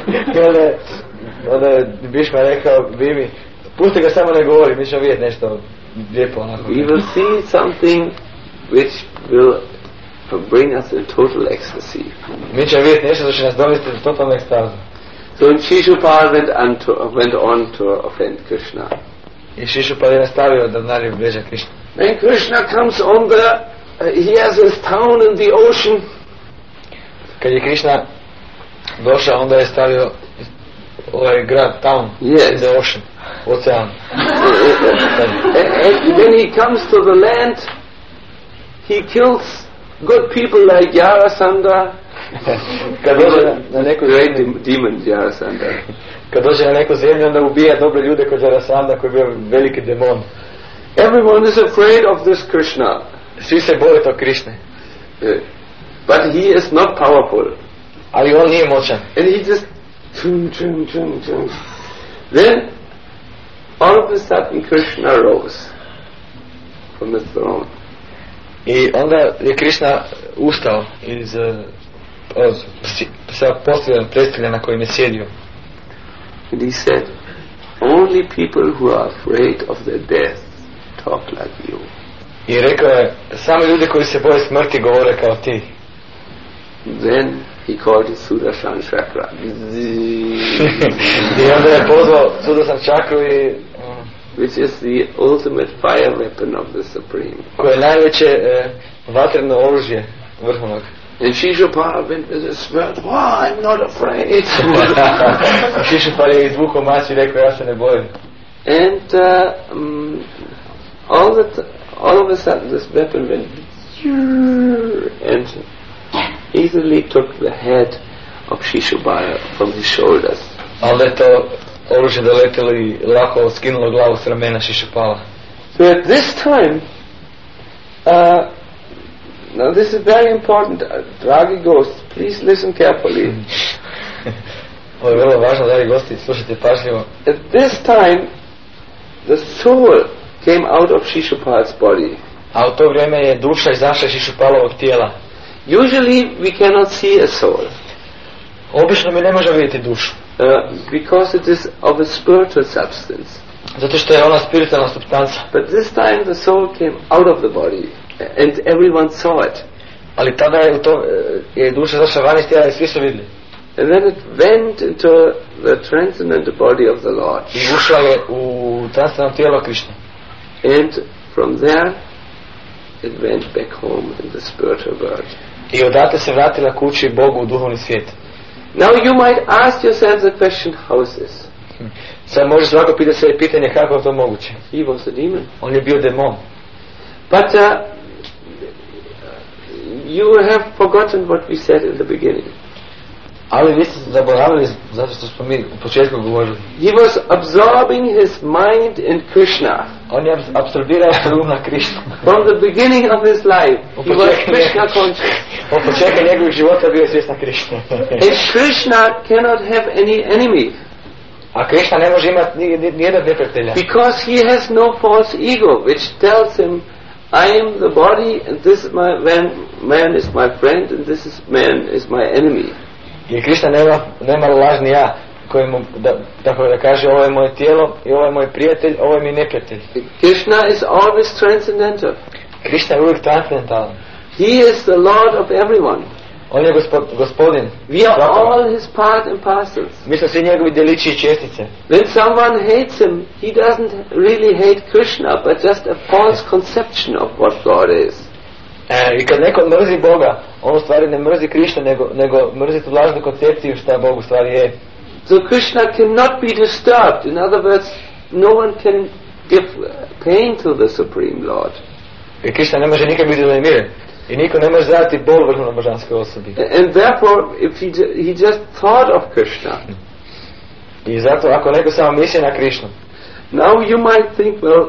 Onda je Bhishma rekao Bhimi, pusti ga, samo ne govori, mi ćemo vidjeti nešto lijepo onako. We will see something which will bring us in total ecstasy. Mi ćemo vidjeti nešto što će nas dovesti do totalne ekstaze. So Shishupal went on to offend Krishna. I Shishupal je nastavio da vrijeđa Krishna. When Krishna comes on he has his town in the ocean. Kad je Krishna došao, onda je stavio ovaj grad, town, in the ocean, ocean. And when he comes to the land, he kills good people like Yarasandha. Kad dođe na neku great demon Yarasandha. Kad dođe na neku zemlju, onda ubija dobre ljude kod Jarasandha, koji je bio veliki demon. Everyone is afraid of this Krishna. Svi se boje tog Krishne. But he is not powerful. Ali on nije moćan. And he just Then all of a sudden Krishna rose from his throne. I onda je Krishna ustao sa postavljenom na kojem je sjedio. And he said, only people who are afraid of their death talk like you. I rekao je, samo ljudi koji se boje smrti govore kao ti. Then he called his Sudarshan Chakra. I onda je pozvao Sudarshan Chakru which is the ultimate fire weapon of the Supreme. Koje je najveće vatreno oružje vrhovnog. And Shishupal went with his sword. Oh, I'm not afraid. Shishupal je izvukao mač i rekao, ja se ne bojim. And all of a sudden this weapon went and easily took the head of Shishupal from his shoulders. Ali je to oružje doletelo i lako skinulo glavu s ramena Shishupala. So at this time, now this is very important, dragi ghosts, please listen carefully. Ovo je vrlo važno, dragi gosti, slušajte pažljivo. At this time, the soul came out of Shishupal's body. A u to vrijeme je duša izašla iz Shishupalovog tijela. Usually we cannot see a soul. Obično mi ne možemo vidjeti dušu. Because it is of a spiritual substance. Zato što je ona spiritualna supstanca. But this time the soul came out of the body and everyone saw it. Ali tada je duša izašla van iz tijela i svi su vidjeli. And then it went into the transcendent body of the Lord. I ušla je u transcendentno tijelo Krishne. And from there it went back home in the spiritual world. I odatle se vratila kući Bogu u duhovni svijet. Now you might ask yourself the question, how is this? Sad možeš svako pitati se pitanje kako je to moguće. He was a demon. On je bio demon. But you have forgotten what we said in the beginning. Ali vi ste zaboravili zato što smo mi u početku govorili. He was absorbing his mind in Krishna. On je apsorbirao svoj um na Krishnu. From the beginning of his life, he was Krishna conscious. Od početka njegovog života bio je svjestan Krishna. And Krishna cannot have any enemy. A Krishna ne može imati nijednog neprijatelja. Because he has no false ego, which tells him, I am the body, and this man is my friend, and this man is my enemy. Jer Krishna nema lažni ja koji mu da kaže ovo je moje tijelo i ovo je moj prijatelj, ovo je mi neprijatelj. Krishna is always transcendental. Krishna je uvijek transcendentalan. He is the Lord of everyone. On je gospodin. We are all his part and parcels. Mi smo svi njegovi djelići i čestice. When someone hates him, he doesn't really hate Krishna, but just a false conception of what God is. I kad neko mrzi Boga, on u stvari ne mrzi Krishna, nego mrzi tu lažnu koncepciju šta Bog u stvari je. So Krishna cannot be disturbed. In other words, no one can give pain to the Supreme Lord. I Krishna ne može nikad biti uznemiren. I niko ne može zadati bol vrhovnoj božanskoj osobi. And therefore, if he just thought of Krishna, I zato ako neko samo misli na Krišnu, now you might think, well,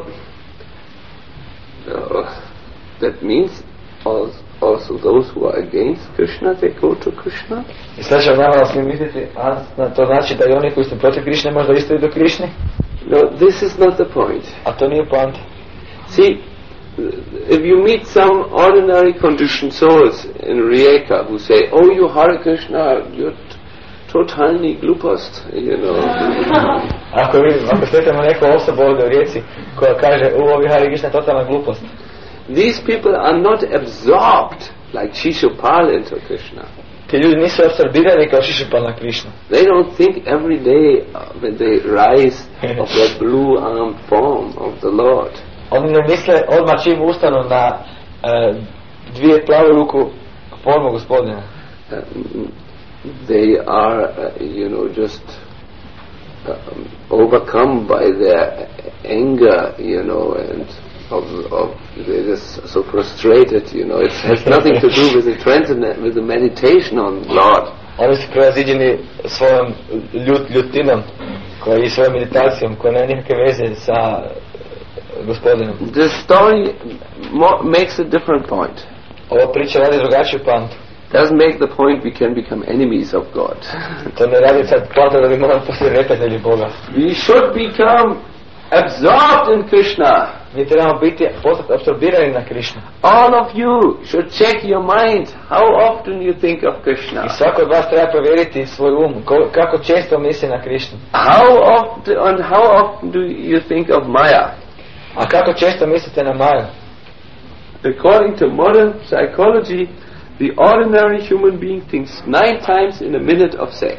that means also those who are against Krishna, they go to Krishna. I sad će naravno svi misliti, to znači da i oni koji su protiv Krišne možda isto idu Krišni? No, this is not the point. A to nije poanta. See, if you meet some ordinary conditioned souls in Rijeka who say, oh, you Hare Krishna, you're totalni glupost, you know. Ako sretamo neku osobu ovdje u Rijeci koja kaže, ovi Hare Krishna totalna glupost. These people are not absorbed like Shishupal into Krishna. Ti ljudi nisu apsorbirani kao Shishupal na Krishnu. They don't think every day when they rise of that blue-armed form of the Lord. Oni ne misle odmah čim ustanu na dvije plave ruku formu Gospodina. They are, just overcome by their anger, and they're just so frustrated, It has nothing to do with the transcendent, with the meditation on Lord. Oni su prevaziđeni svojom ljutinom i svojom meditacijom koja nema nikakve veze sa Gospodinom. The story makes a different point. Ova priča radi drugačiju poantu. Doesn't make the point we can become enemies of God. To ne radi sad poanta da bi morali postati neprijatelji Boga. We should become absorbed in Krishna. Mi trebamo postati apsorbirani na Krishna. All of you should check your mind. How often you think of Krishna? I svako od vas treba provjeriti svoj kako često misli na Krishnu. How often do you think of Maya? A kako često mislite na Maju? According to modern psychology, the ordinary human being thinks 9 times in a minute of sex.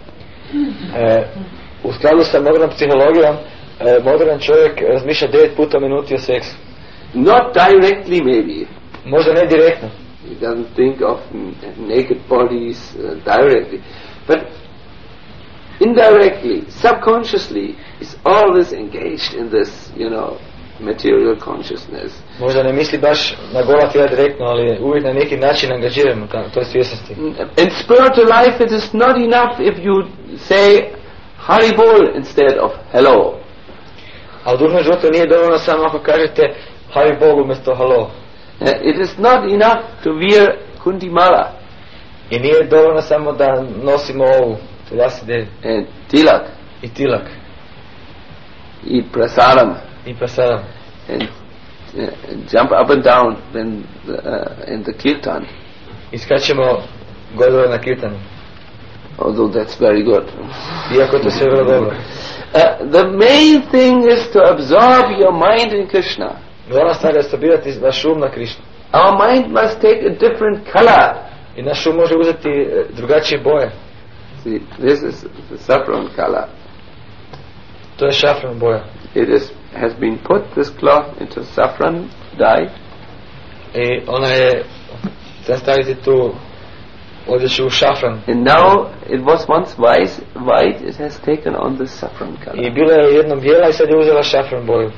U skladu sa modernom psihologijom, modern čovjek razmišlja 9 puta u minuti o seksu. Not directly, maybe. Možda ne direktno. He doesn't think of naked bodies directly, but indirectly, subconsciously, is always engaged in this, material consciousness. Možda ne misli baš na gola tijela direktno, ali uvijek na neki način angažiramo to je svjesnosti. In spiritual life it is not enough if you say Hari Bol instead of hello. A u duhovnom životu nije dovoljno samo ako kažete Hari Bol umjesto hello. It is not enough to wear kundimala. I nije dovoljno samo da nosimo ovu Tulasi and tilak. I tilak. I prasadam. I prasadam. And jump up and down when in the kirtan. Iskačemo godove na kirtanu. Although that's very good. Iako to sve vrlo dobro. The main thing is to absorb your mind in Krishna. Glavna stvar je absorbirati naš um na Krishnu. Our mind must take a different color. I naš um može uzeti drugačije boje. See, this is the saffron color. To je šafran boja. It has been put, this cloth, into saffron dye. I ona je staviti tu odjeću u šafran. And now it was once white, it has taken on the saffron color. I bila je jednom bijela i sad je uzela šafran boju.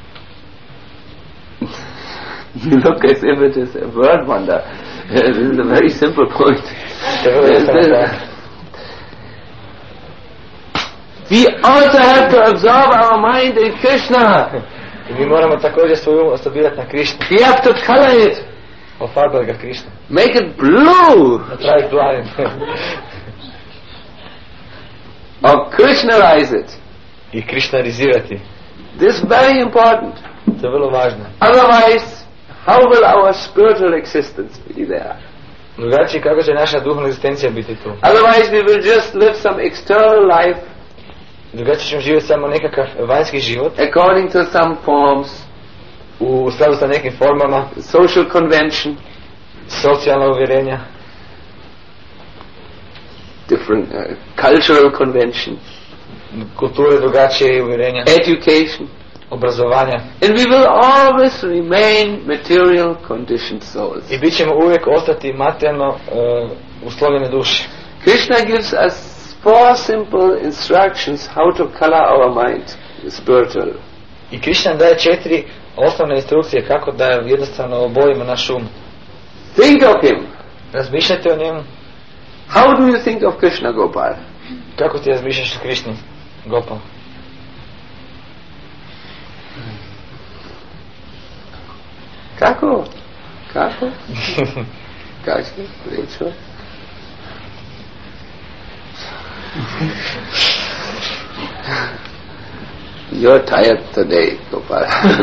You look as if it is a word wonder. This is a very simple point. We also have to absorb our mind in Krishna. I mi moramo također svoj um absorbirati na Krishnu. We have to color it. Ofarbati ga Krishnu. Make it blue. Napravi plavim. Or Krishnaize it. I Krishnarizirati. This is very important. To je vrlo važno. Otherwise, how will our spiritual existence be there? Drugačije kako će naša duhovna egzistencija biti tu? Otherwise we will just live some external life. Drugačije ćemo živjeti samo nekakav vanjski život. According to some forms. U skladu sa nekim formama. Social convention. Socijalna uvjerenja. Different cultural convention. Kulture drugačije i uvjerenja. Education. Obrazovanja. And we will always remain material conditioned souls. I bit ćemo uvijek ostati materijalno uslovljene duše. Krishna gives us 4 simple instructions how to color our mind spiritual. I Krishna daje 4 osnovne instrukcije kako da jednostavno obojimo naš um. Think of him. Razmišljajte o njemu. How do you think of Krishna, Gopal? Kako ti razmišljaš o Krishni? Gopal. Kako? Kako? Kaži, Rachel. You're tired today, Gopal.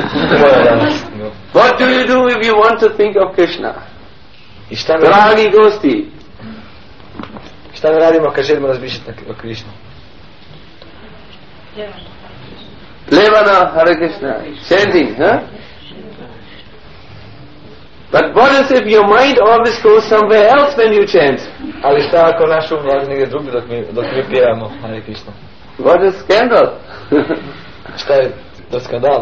What do you do if you want to think of Krishna? Dragi gosti. Šta da radimo kad želimo razmišljati o Krišnu? Plevana Hare Krishna, chanting, huh? But what is if your mind always goes somewhere else when you chant? Ali šta ako naš um dolazi negdje drugdje dok mi pjevamo Hare Krishna? What is scandal? Šta je to skandal?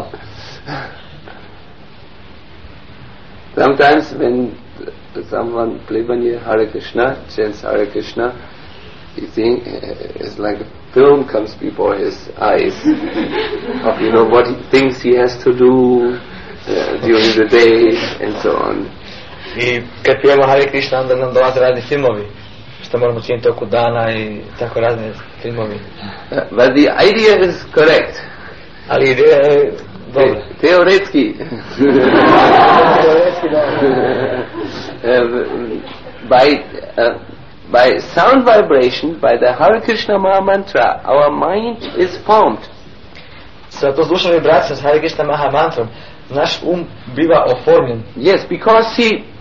Sometimes when someone Plevana Hare Krishna chants Hare Krishna, you think it's like a film comes before his eyes of what he thinks he has to do during the day and so on. I kad pijemo Hare Krishna onda nam dolaze razni filmovi što moramo činiti toku dana i tako razne filmovi. But the idea is correct. Ali ideja je dobra. Teoretski. By sound vibration, by the Hare Krishna Maha Mantra, our mind is formed. Sa to zvučnom vibracijom, s Hare Krishna Maha Mantrom, naš biva oformljen. Yes, because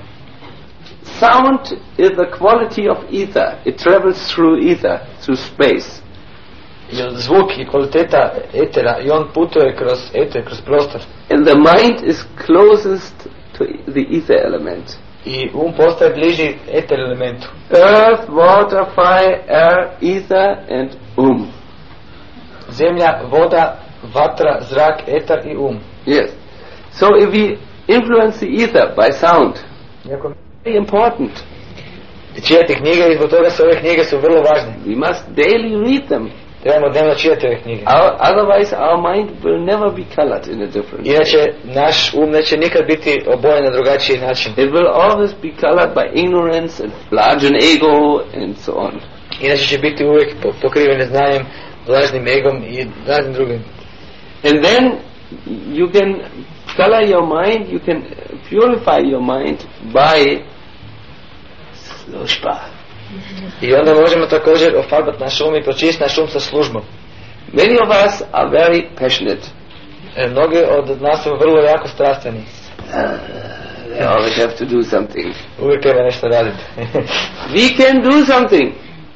sound is the quality of ether. It travels through ether, through space. Jer zvuk i kvaliteta etera i on putuje kroz eter, kroz prostor. And the mind is closest to the ether element. I postaje bliži eter elementu. Earth, water, fire, air, ether and Zemlja, voda, vatra, zrak, etar i Yes. So if we influence the ether by sound, very important. Čitati knjige i zbog toga ove knjige su vrlo važne. We must daily read them. Trebamo dnevno čitati ove knjige. Otherwise our mind will never be colored in a different way. Inače naš neće nikad biti obojen na drugačiji način. It will always be colored by ignorance and large ego and so on. Inače će biti uvijek pokriven neznanjem, lažnim egom i raznim drugim. And then you can color your mind, you can purify your mind by služba. I onda možemo također ofarbati naš i pročistiti naš sa službom. Many of us are very passionate. Mnogi od nas su vrlo jako strastveni. They always have to do something. Uvijek treba nešto raditi. We can do something.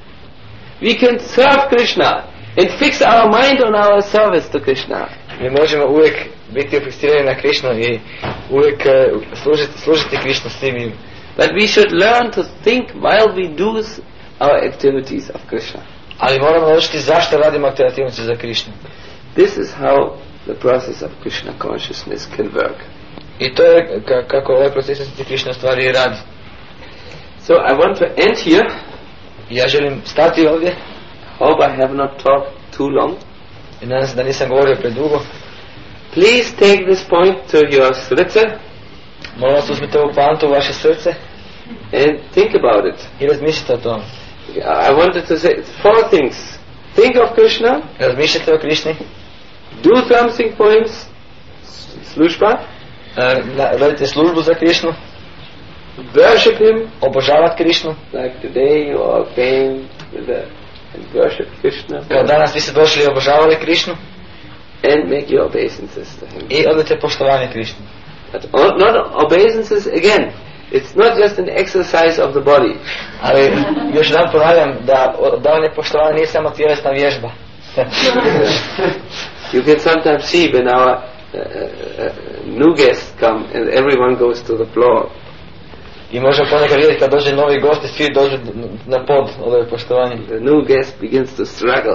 We can serve Krishna and fix our mind on our service to Krishna. Mi možemo uvijek biti fiksirani na Krishnu i uvijek služiti Krishnu svim. But we should learn to think while we do our activities of Krishna. Ali moramo naučiti zašto radimo aktivnosti za Krishnu. This is how the process of Krishna consciousness can work. I to je kako ovaj proces Krishna stvari radi. So I want to end here. Ja želim stati ovdje. Hope I have not talked too long. I nadam se da nisam govorio predugo. Please take this point to your srce. Molim vas uzmite ovu poantu u vaše srce. And think about it. I razmišljate o tome. I wanted to say 4 things. Think of Krishna. Razmišljate o Krishni. Do something for him. Služba. Radite službu za Krishnu. Worship him. Obožavat Krishnu. Like today you all came and worship Krishna. Kao danas vi ste došli i obožavali Krishnu. And make your obeisances to him. I odajte poštovanje Krishnu. But not obeisances again. It's not just an exercise of the body. Ali još jedan ponavljam da davanje poštovanja nije samo tjelesna vježba. You can sometimes see when our new guests come and everyone goes to the floor. I možemo ponekad vidjeti kad dođe novi gosti, svi dođu na pod odaju poštovanje. The new guest begins to struggle.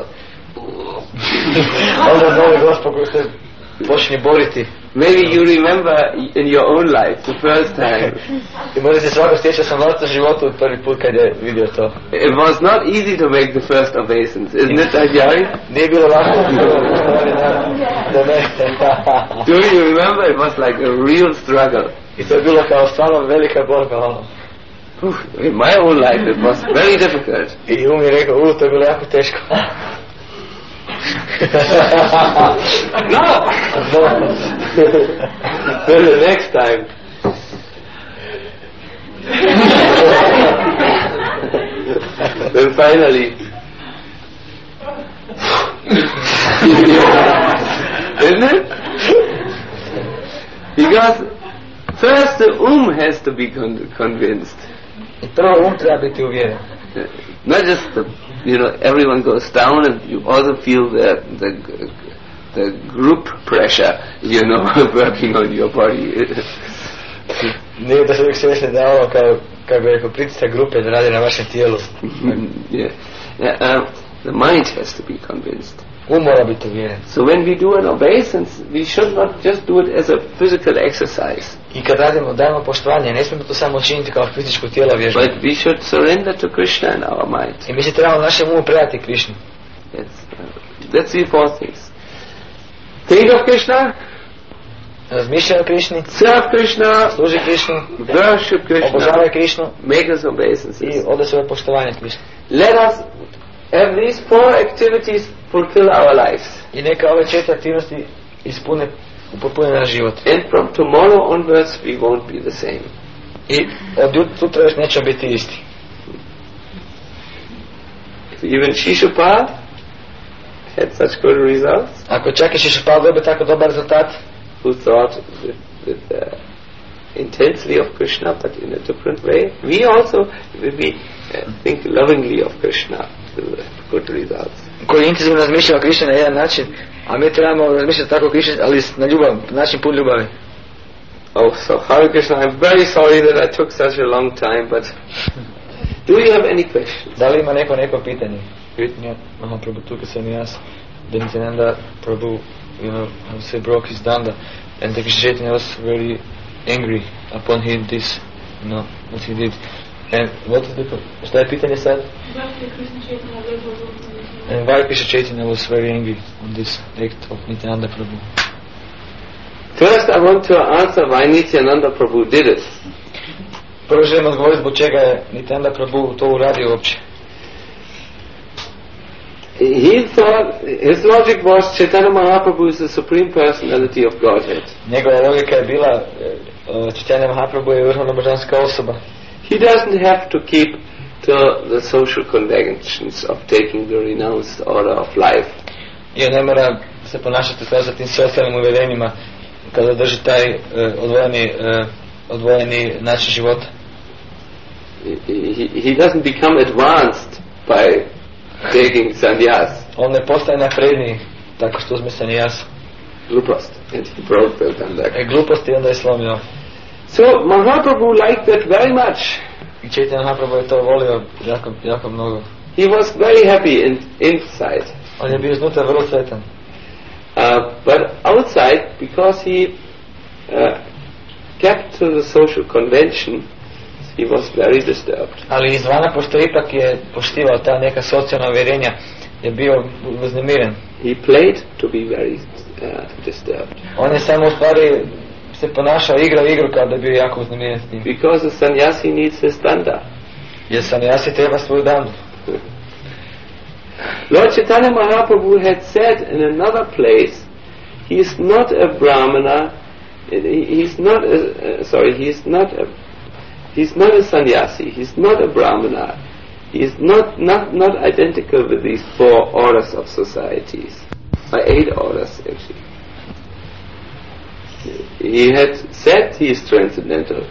Onda novi gost se počne boriti. Maybe you remember in your own life the first time. I možda se svako sjeća sam vlastnom životu prvi put kad je vidio to. It was not easy to make the first obeisance, isn't it, Ajari? Nije bilo lako. Do you remember? It was like a real struggle. I to je bilo kao stvarno velika borba. In my own life it was very difficult. I mi je rekao, to je bilo jako teško. No! Then the next time. Then finally. Isn't it? Because first the has to be convinced. Prvo treba biti uvjeren. Not just everyone goes down, and you also feel the group pressure, working on your body. Nije da se uvijek svjesni da ono kao bi rekao pritisak grupe da radi na vašem tijelu. The mind has to be convinced. Mora biti uvjeren. So when we do an obeisance, we should not just do it as a physical exercise. I kad dajemo poštovanje, ne smijemo to samo učiniti kao fizičko tijelo vježbu. But we should surrender to Krishna in our mind. I mi se trebamo našem umu predati Krišni. That's the four things. Think of Krishna. Razmišljaj o Krišni. Serve Krishna. Služi Krišnu. Worship Krishna. Obožavaj Krišnu. Make us obeisances. I ode svoje poštovanje Krišni. Let us have these four activities fulfill our lives. I neka ove 4 aktivnosti upotpune naš život. And from tomorrow onwards we won't be the same. I od sutra još nećemo biti isti. Even Shishupal had such good results. Ako čak i Shishupal dobio tako dobar rezultat, who thought with intensely of Krishna, but in a different way. We also, we think lovingly of Krishna, will have good results. Koji intenzivno razmišljaju o Krišni na jedan način, a mi trebamo razmišljati tako o Krišni, ali na ljubav, način pun ljubavi. Oh, so Hare Krishna, I'm very sorry that I took such a long time, but do you have any questions? Da li ima neko pitanje? Yeah, Mahaprabhu took a sannyas, then Nityananda Prabhu, how to say, broke his danda, and the Krishna Chaitanya was very angry upon him this, what he did. And what is šta je pitanje sad? And why Krishna Chaitanya was very angry on this act of Nityananda Prabhu? First I want to answer why Nityananda Prabhu did it. Prvo želim odgovoriti zbog čega je Nityananda Prabhu to uradio uopće. He thought, his logic was Chaitanya Mahaprabhu is the supreme personality of Godhead. Njegova logika je bila Chaitanya Mahaprabhu je vrhovna božanska osoba. He doesn't have to keep to the social conventions of taking the renounced order of life. I on ne mora se ponašati sa tim socijalnim uvjerenjima kada drži taj odvojeni način života. He doesn't become advanced by taking sannyas. On ne postaje napredniji tako što uzme sannyas. Glupost. And he broke the conduct. Glupost i onda je slomio. So Mahaprabhu liked that very much. I Chaitanya Mahaprabhu je to volio jako mnogo. He was very happy inside. On je bio iznutra vrlo sretan. But outside, because he kept to the social convention, he was very disturbed. Ali izvana, pošto ipak je poštivao ta neka socijalna uvjerenja, je bio uznemiren. He played to be very disturbed. On je samo u stvari se ponašao, igrao igru kao da je bio jako uznemiren s tim. Because the sannyasi needs his danda. Jer sannyasi treba svoju dandu. Lord Chaitanya Mahaprabhu had said in another place, he is not a brahmana, he's not a sannyasi, he's not a brahmana, he is not identical with these 4 orders of societies, by 8 orders actually. He had said he is transcendental.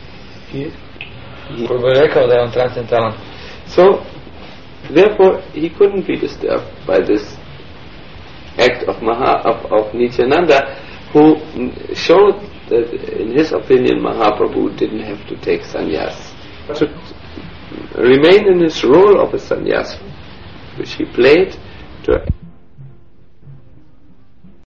Prvo je rekao da je on transcendentalan. So, therefore, he couldn't be disturbed by this act of Nityananda, who showed that, in his opinion, Mahaprabhu didn't have to take sannyas. To remain in his role of a sannyas, which he played to